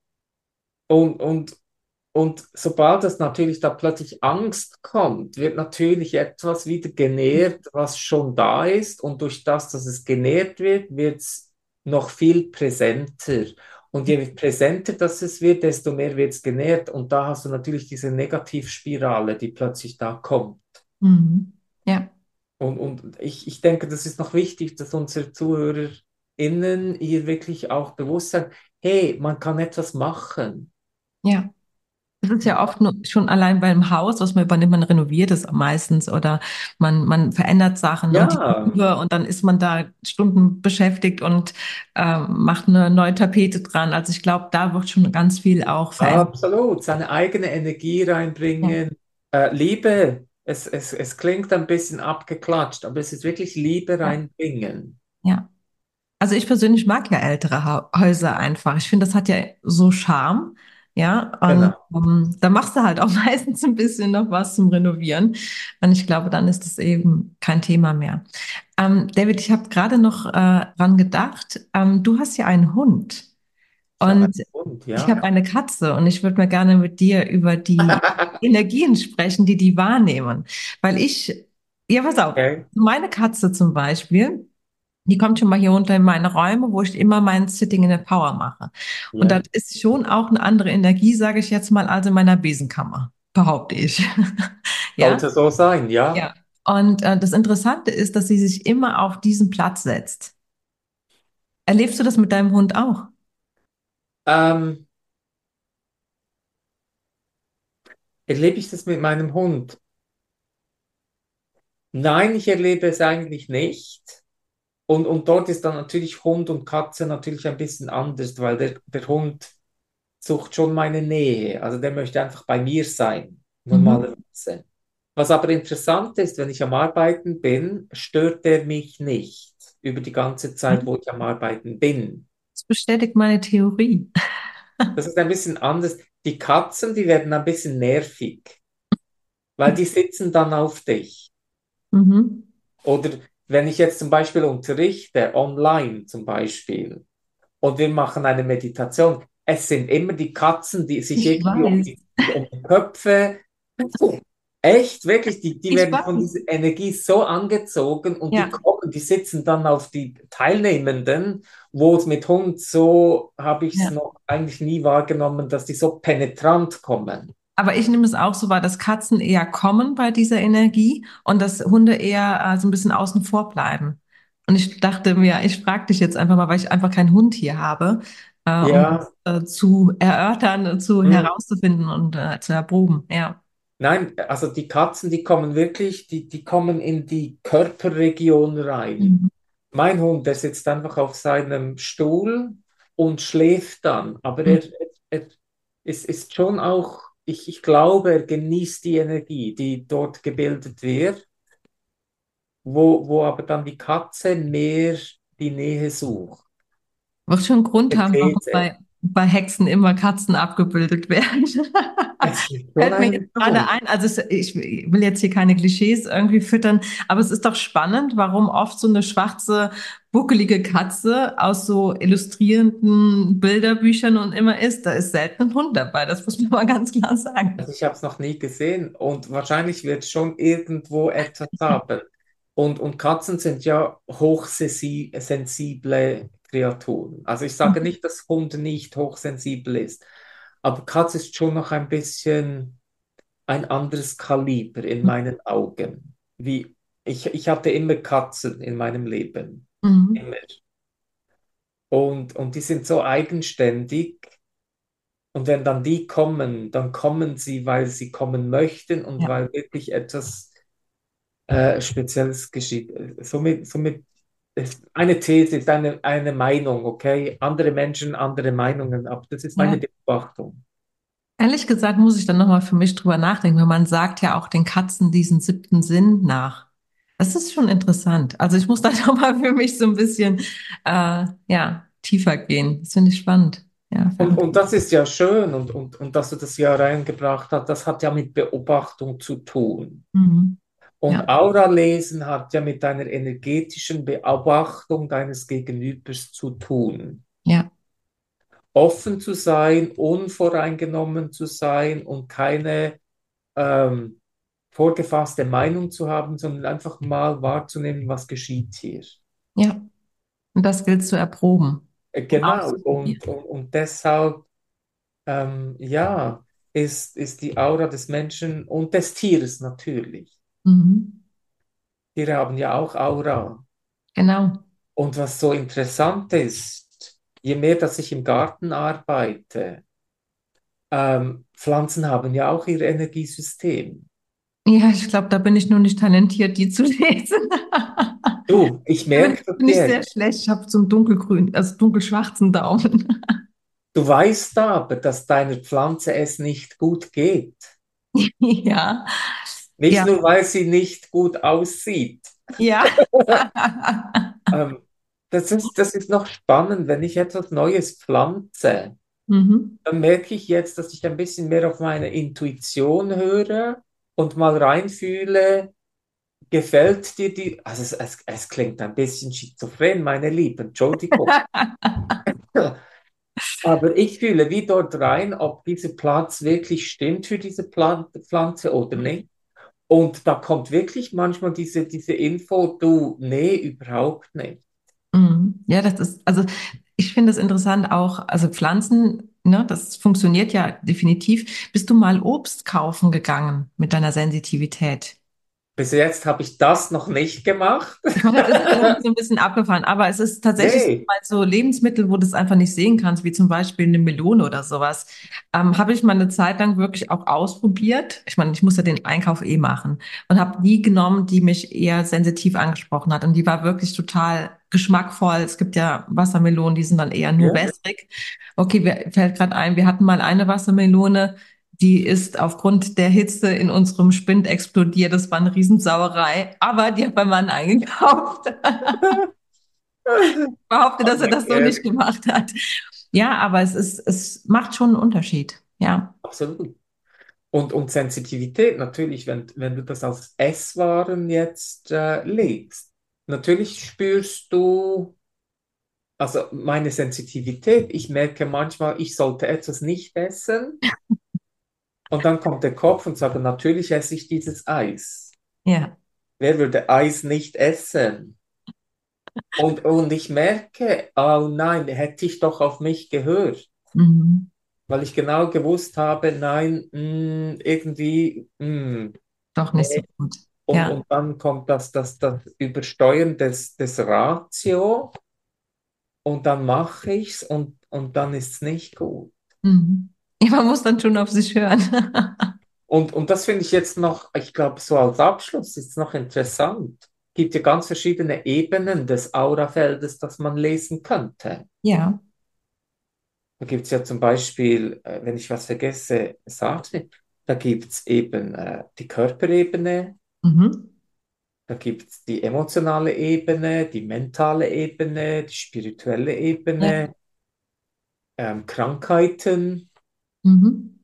Und, und, und sobald es natürlich da plötzlich Angst kommt, wird natürlich etwas wieder genährt, was schon da ist. Und durch das, dass es genährt wird, wird es noch viel präsenter. Und je präsenter das es wird, desto mehr wird es genährt. Und da hast du natürlich diese Negativspirale, die plötzlich da kommt. Mhm. Ja, Und ich denke, das ist noch wichtig, dass unsere ZuhörerInnen hier wirklich auch bewusst sind, hey, man kann etwas machen. ja. Das ist ja oft nur schon allein beim Haus, was man übernimmt, man renoviert es meistens oder man verändert Sachen und die Ja, Farbe und dann ist man da Stunden beschäftigt und macht eine neue Tapete dran. Also ich glaube, da wird schon ganz viel auch verändert. absolut. Seine eigene Energie Ja, reinbringen. Liebe, es klingt ein bisschen abgeklatscht, aber es ist wirklich Liebe ja, reinbringen. ja. Also ich persönlich mag ja ältere Häuser einfach. Ich finde, das hat ja so Charme. Ja, und Genau. da machst du halt auch meistens ein bisschen noch was zum Renovieren. Und ich glaube, dann ist das eben kein Thema mehr. David, ich habe gerade noch dran gedacht. Du hast ja einen Hund Ich habe und einen Hund, ich habe ja. eine Katze und ich würde mal gerne mit dir über die Energien sprechen, die die wahrnehmen. Weil ich, ja, pass auf, Okay. meine Katze zum Beispiel. Die kommt schon mal hier unter in meine Räume, wo ich immer mein Sitting in the Power mache. Und das Ja. ist schon auch eine andere Energie, sage ich jetzt mal, als in meiner Besenkammer, behaupte ich. Ja, Sollte so sein, ja. ja. Und das Interessante ist, dass sie sich immer auf diesen Platz setzt. Erlebst du das mit deinem Hund auch? Ähm, Erlebe ich das mit meinem Hund? Nein, ich erlebe es eigentlich nicht. Und dort ist dann natürlich Hund und Katze natürlich ein bisschen anders, weil der Hund sucht schon meine Nähe. Also der möchte einfach bei mir sein, Mhm. normalerweise. Was aber interessant ist, wenn ich am Arbeiten bin, stört der mich nicht über die ganze Zeit, wo ich am Arbeiten bin. Das bestätigt meine Theorie. Das ist ein bisschen anders. Die Katzen, die werden ein bisschen nervig, weil die sitzen dann auf dich. Mhm. Oder wenn ich jetzt zum Beispiel unterrichte, online zum Beispiel, und wir machen eine Meditation. Es sind immer die Katzen, die sich Ich irgendwie weiß, um die Köpfe, echt, wirklich, die ich werden von weiß. dieser Energie so angezogen und die Ja. kommen, die sitzen dann auf die Teilnehmenden, wo es mit Hund so, habe ich es Ja. noch eigentlich nie wahrgenommen, dass die so penetrant kommen. Aber ich nehme es auch so wahr, dass Katzen eher kommen bei dieser Energie und dass Hunde eher so ein bisschen außen vor bleiben. Und ich dachte mir, ich frage dich jetzt einfach mal, weil ich einfach keinen Hund hier habe, um Ja, das zu erörtern, zu hm. herauszufinden und zu erproben. Ja. Nein, also die Katzen, die kommen wirklich, die kommen in die Körperregion rein. Mhm. Mein Hund, der sitzt einfach auf seinem Stuhl und schläft dann. Aber Mhm. er ist schon auch, ich glaube, er genießt die Energie, die dort gebildet wird, wo aber dann die Katze mehr die Nähe sucht. Wird schon einen Grund Der haben, warum These. bei Hexen immer Katzen abgebildet werden. Es gibt schon Fällt mir jetzt einen gerade Grund. ein, also ich will jetzt hier keine Klischees irgendwie füttern, aber es ist doch spannend, warum oft so eine schwarze, buckelige Katze aus so illustrierenden Bilderbüchern und immer ist. Da ist selten ein Hund dabei, das muss man mal ganz klar sagen. Also ich habe es noch nie gesehen und wahrscheinlich wird es schon irgendwo etwas haben. Und Katzen sind ja hochsensible Kreaturen. Also ich sage nicht, dass Hund nicht hochsensibel ist, aber Katze ist schon noch ein bisschen ein anderes Kaliber in meinen Augen. Ich hatte immer Katzen in meinem Leben. Mhm. Immer. Und die sind so eigenständig. Und wenn dann die kommen, dann kommen sie, weil sie kommen möchten und Ja. weil wirklich etwas Spezielles geschieht. Somit ist eine These, ist eine Meinung, okay? Andere Menschen, andere Meinungen, aber das ist meine Ja. Beobachtung. Ehrlich gesagt muss ich dann nochmal für mich drüber nachdenken, weil man sagt ja auch den Katzen diesen siebten Sinn nach. Das ist schon interessant. Also ich muss da nochmal für mich so ein bisschen ja, tiefer gehen. Das finde ich spannend. Ja, Und das ist ja schön und dass du das ja reingebracht hast, das hat ja mit Beobachtung zu tun. mhm. Und Ja, Aura lesen hat ja mit deiner energetischen Beobachtung deines Gegenübers zu tun. ja, Offen zu sein, unvoreingenommen zu sein und keine ähm, vorgefasste Meinung zu haben, sondern einfach mal wahrzunehmen, was geschieht hier. ja. Und das gilt zu erproben und Genau, auszuprobieren. und deshalb, ja, ist die Aura des Menschen und des Tieres natürlich. Mhm. Tiere haben ja auch Aura. Genau. Und was so interessant ist, je mehr, dass ich im Garten arbeite, Pflanzen haben ja auch ihr Energiesystem. Ja, ich glaube, da bin ich nur nicht talentiert, die zu lesen. Du, ich Da bin, merke das bin ich sehr jetzt. schlecht. Ich habe so einen dunkelgrün, also dunkelschwarzen Daumen. Du weißt aber, dass deiner Pflanze es nicht gut geht. Ja, Nicht ja, nur, weil sie nicht gut aussieht. ja. Ähm, das ist noch spannend, wenn ich etwas Neues pflanze, Mhm. dann merke ich jetzt, dass ich ein bisschen mehr auf meine Intuition höre und mal reinfühle, gefällt dir die, also es klingt ein bisschen schizophren, meine Liebe, Entschuldigung. Aber ich fühle wie dort rein, ob dieser Platz wirklich stimmt für diese Pflanze oder nicht. Und da kommt wirklich manchmal diese Info, du, nee, überhaupt nicht. Mhm. Ja, das ist, also ich finde es interessant auch, also Pflanzen, ne, das funktioniert ja definitiv. Bist du mal Obst kaufen gegangen mit deiner Sensitivität? Bis jetzt habe ich das noch nicht gemacht. Ich meine, das ist irgendwie so ein bisschen abgefahren, aber es ist tatsächlich Nee, mal so Lebensmittel, wo du es einfach nicht sehen kannst, wie zum Beispiel eine Melone oder sowas. Habe ich mal eine Zeit lang wirklich auch ausprobiert. Ich meine, ich muss ja den Einkauf eh machen und habe die genommen, die mich eher sensitiv angesprochen hat. Und die war wirklich total geschmackvoll. Es gibt ja Wassermelonen, die sind dann eher nur ja. wässrig. Okay, mir fällt gerade ein, wir hatten mal eine Wassermelone. Die ist aufgrund der Hitze in unserem Spind explodiert. Das war eine Riesensauerei. Aber die hat mein Mann eingekauft. Ich behaupte, dass er das so nicht Ehrlich, gemacht hat. Ja, aber es macht schon einen Unterschied. Ja. absolut. Und Sensitivität natürlich, wenn du das auf Esswaren jetzt legst. Natürlich spürst du, also meine Sensitivität, ich merke manchmal, ich sollte etwas nicht essen und dann kommt der Kopf und sagt, natürlich esse ich dieses Eis. Ja. Wer würde Eis nicht essen? Und ich merke, oh nein, hätte ich doch auf mich gehört, Mhm. weil ich genau gewusst habe, nein, irgendwie, Doch nicht so nee. gut. Und, Ja. und dann kommt das Übersteuern des Ratio und dann mache ich's und dann ist es nicht gut. Mhm. Ja, man muss dann schon auf sich hören. Und das finde ich jetzt noch, ich glaube, so als Abschluss ist es noch interessant. Gibt ja ganz verschiedene Ebenen des Aurafeldes, das man lesen könnte. Ja. Da gibt es ja zum Beispiel, wenn ich was vergesse, sag mir, da gibt es eben die Körperebene, Mhm. da gibt es die emotionale Ebene, die mentale Ebene, die spirituelle Ja. Ebene, Krankheiten. Mhm.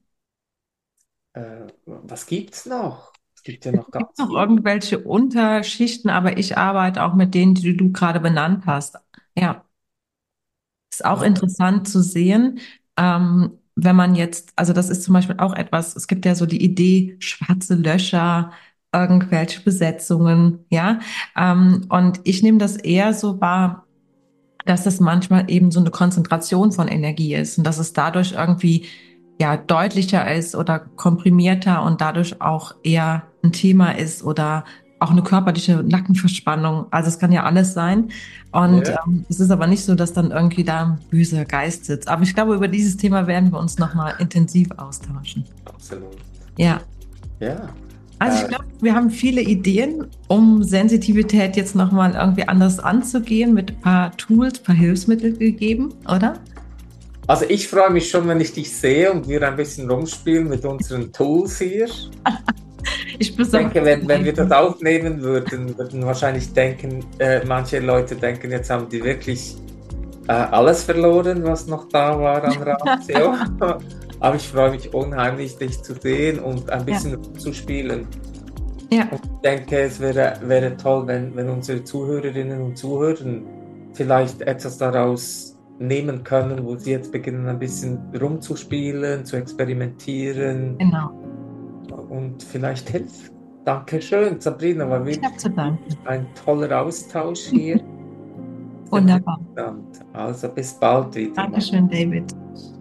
Was gibt es noch? Es gibt ja noch Gibt ganz noch viel. irgendwelche Unterschichten, aber ich arbeite auch mit denen, die du gerade benannt hast. Ja. Ist auch Also, interessant zu sehen, wenn man jetzt, also das ist zum Beispiel auch etwas, es gibt ja so die Idee, schwarze Löcher, irgendwelche Besetzungen, ja. Und ich nehme das eher so wahr, dass es manchmal eben so eine Konzentration von Energie ist und dass es dadurch irgendwie ja deutlicher ist oder komprimierter und dadurch auch eher ein Thema ist oder auch eine körperliche Nackenverspannung. Also es kann ja alles sein. Und Ja, es ist aber nicht so, dass dann irgendwie da ein böser Geist sitzt. Aber ich glaube, über dieses Thema werden wir uns nochmal intensiv austauschen. absolut. Ja. Ja, Also ich glaube, wir haben viele Ideen, um Sensitivität jetzt nochmal irgendwie anders anzugehen, mit ein paar Tools, ein paar Hilfsmittel gegeben, oder? also ich freue mich schon, wenn ich dich sehe und wir ein bisschen rumspielen mit unseren Tools hier. Ich bin Ich denke, wenn wir das aufnehmen würden, würden wahrscheinlich denken, manche Leute denken, jetzt haben die wirklich alles verloren, was noch da war an Ratio. Aber ich freue mich unheimlich, dich zu sehen und ein Ja, bisschen zu spielen. ja, Und ich denke, es wäre toll, wenn unsere Zuhörerinnen und Zuhörer vielleicht etwas daraus nehmen können, wo sie jetzt beginnen, ein bisschen rumzuspielen, zu experimentieren genau. und vielleicht hilft. Dankeschön, Sabrina, war Ich habe wirklich zu danken. ein toller Austausch hier. Sehr Wunderbar. interessant. Also bis bald wieder. Dankeschön, David.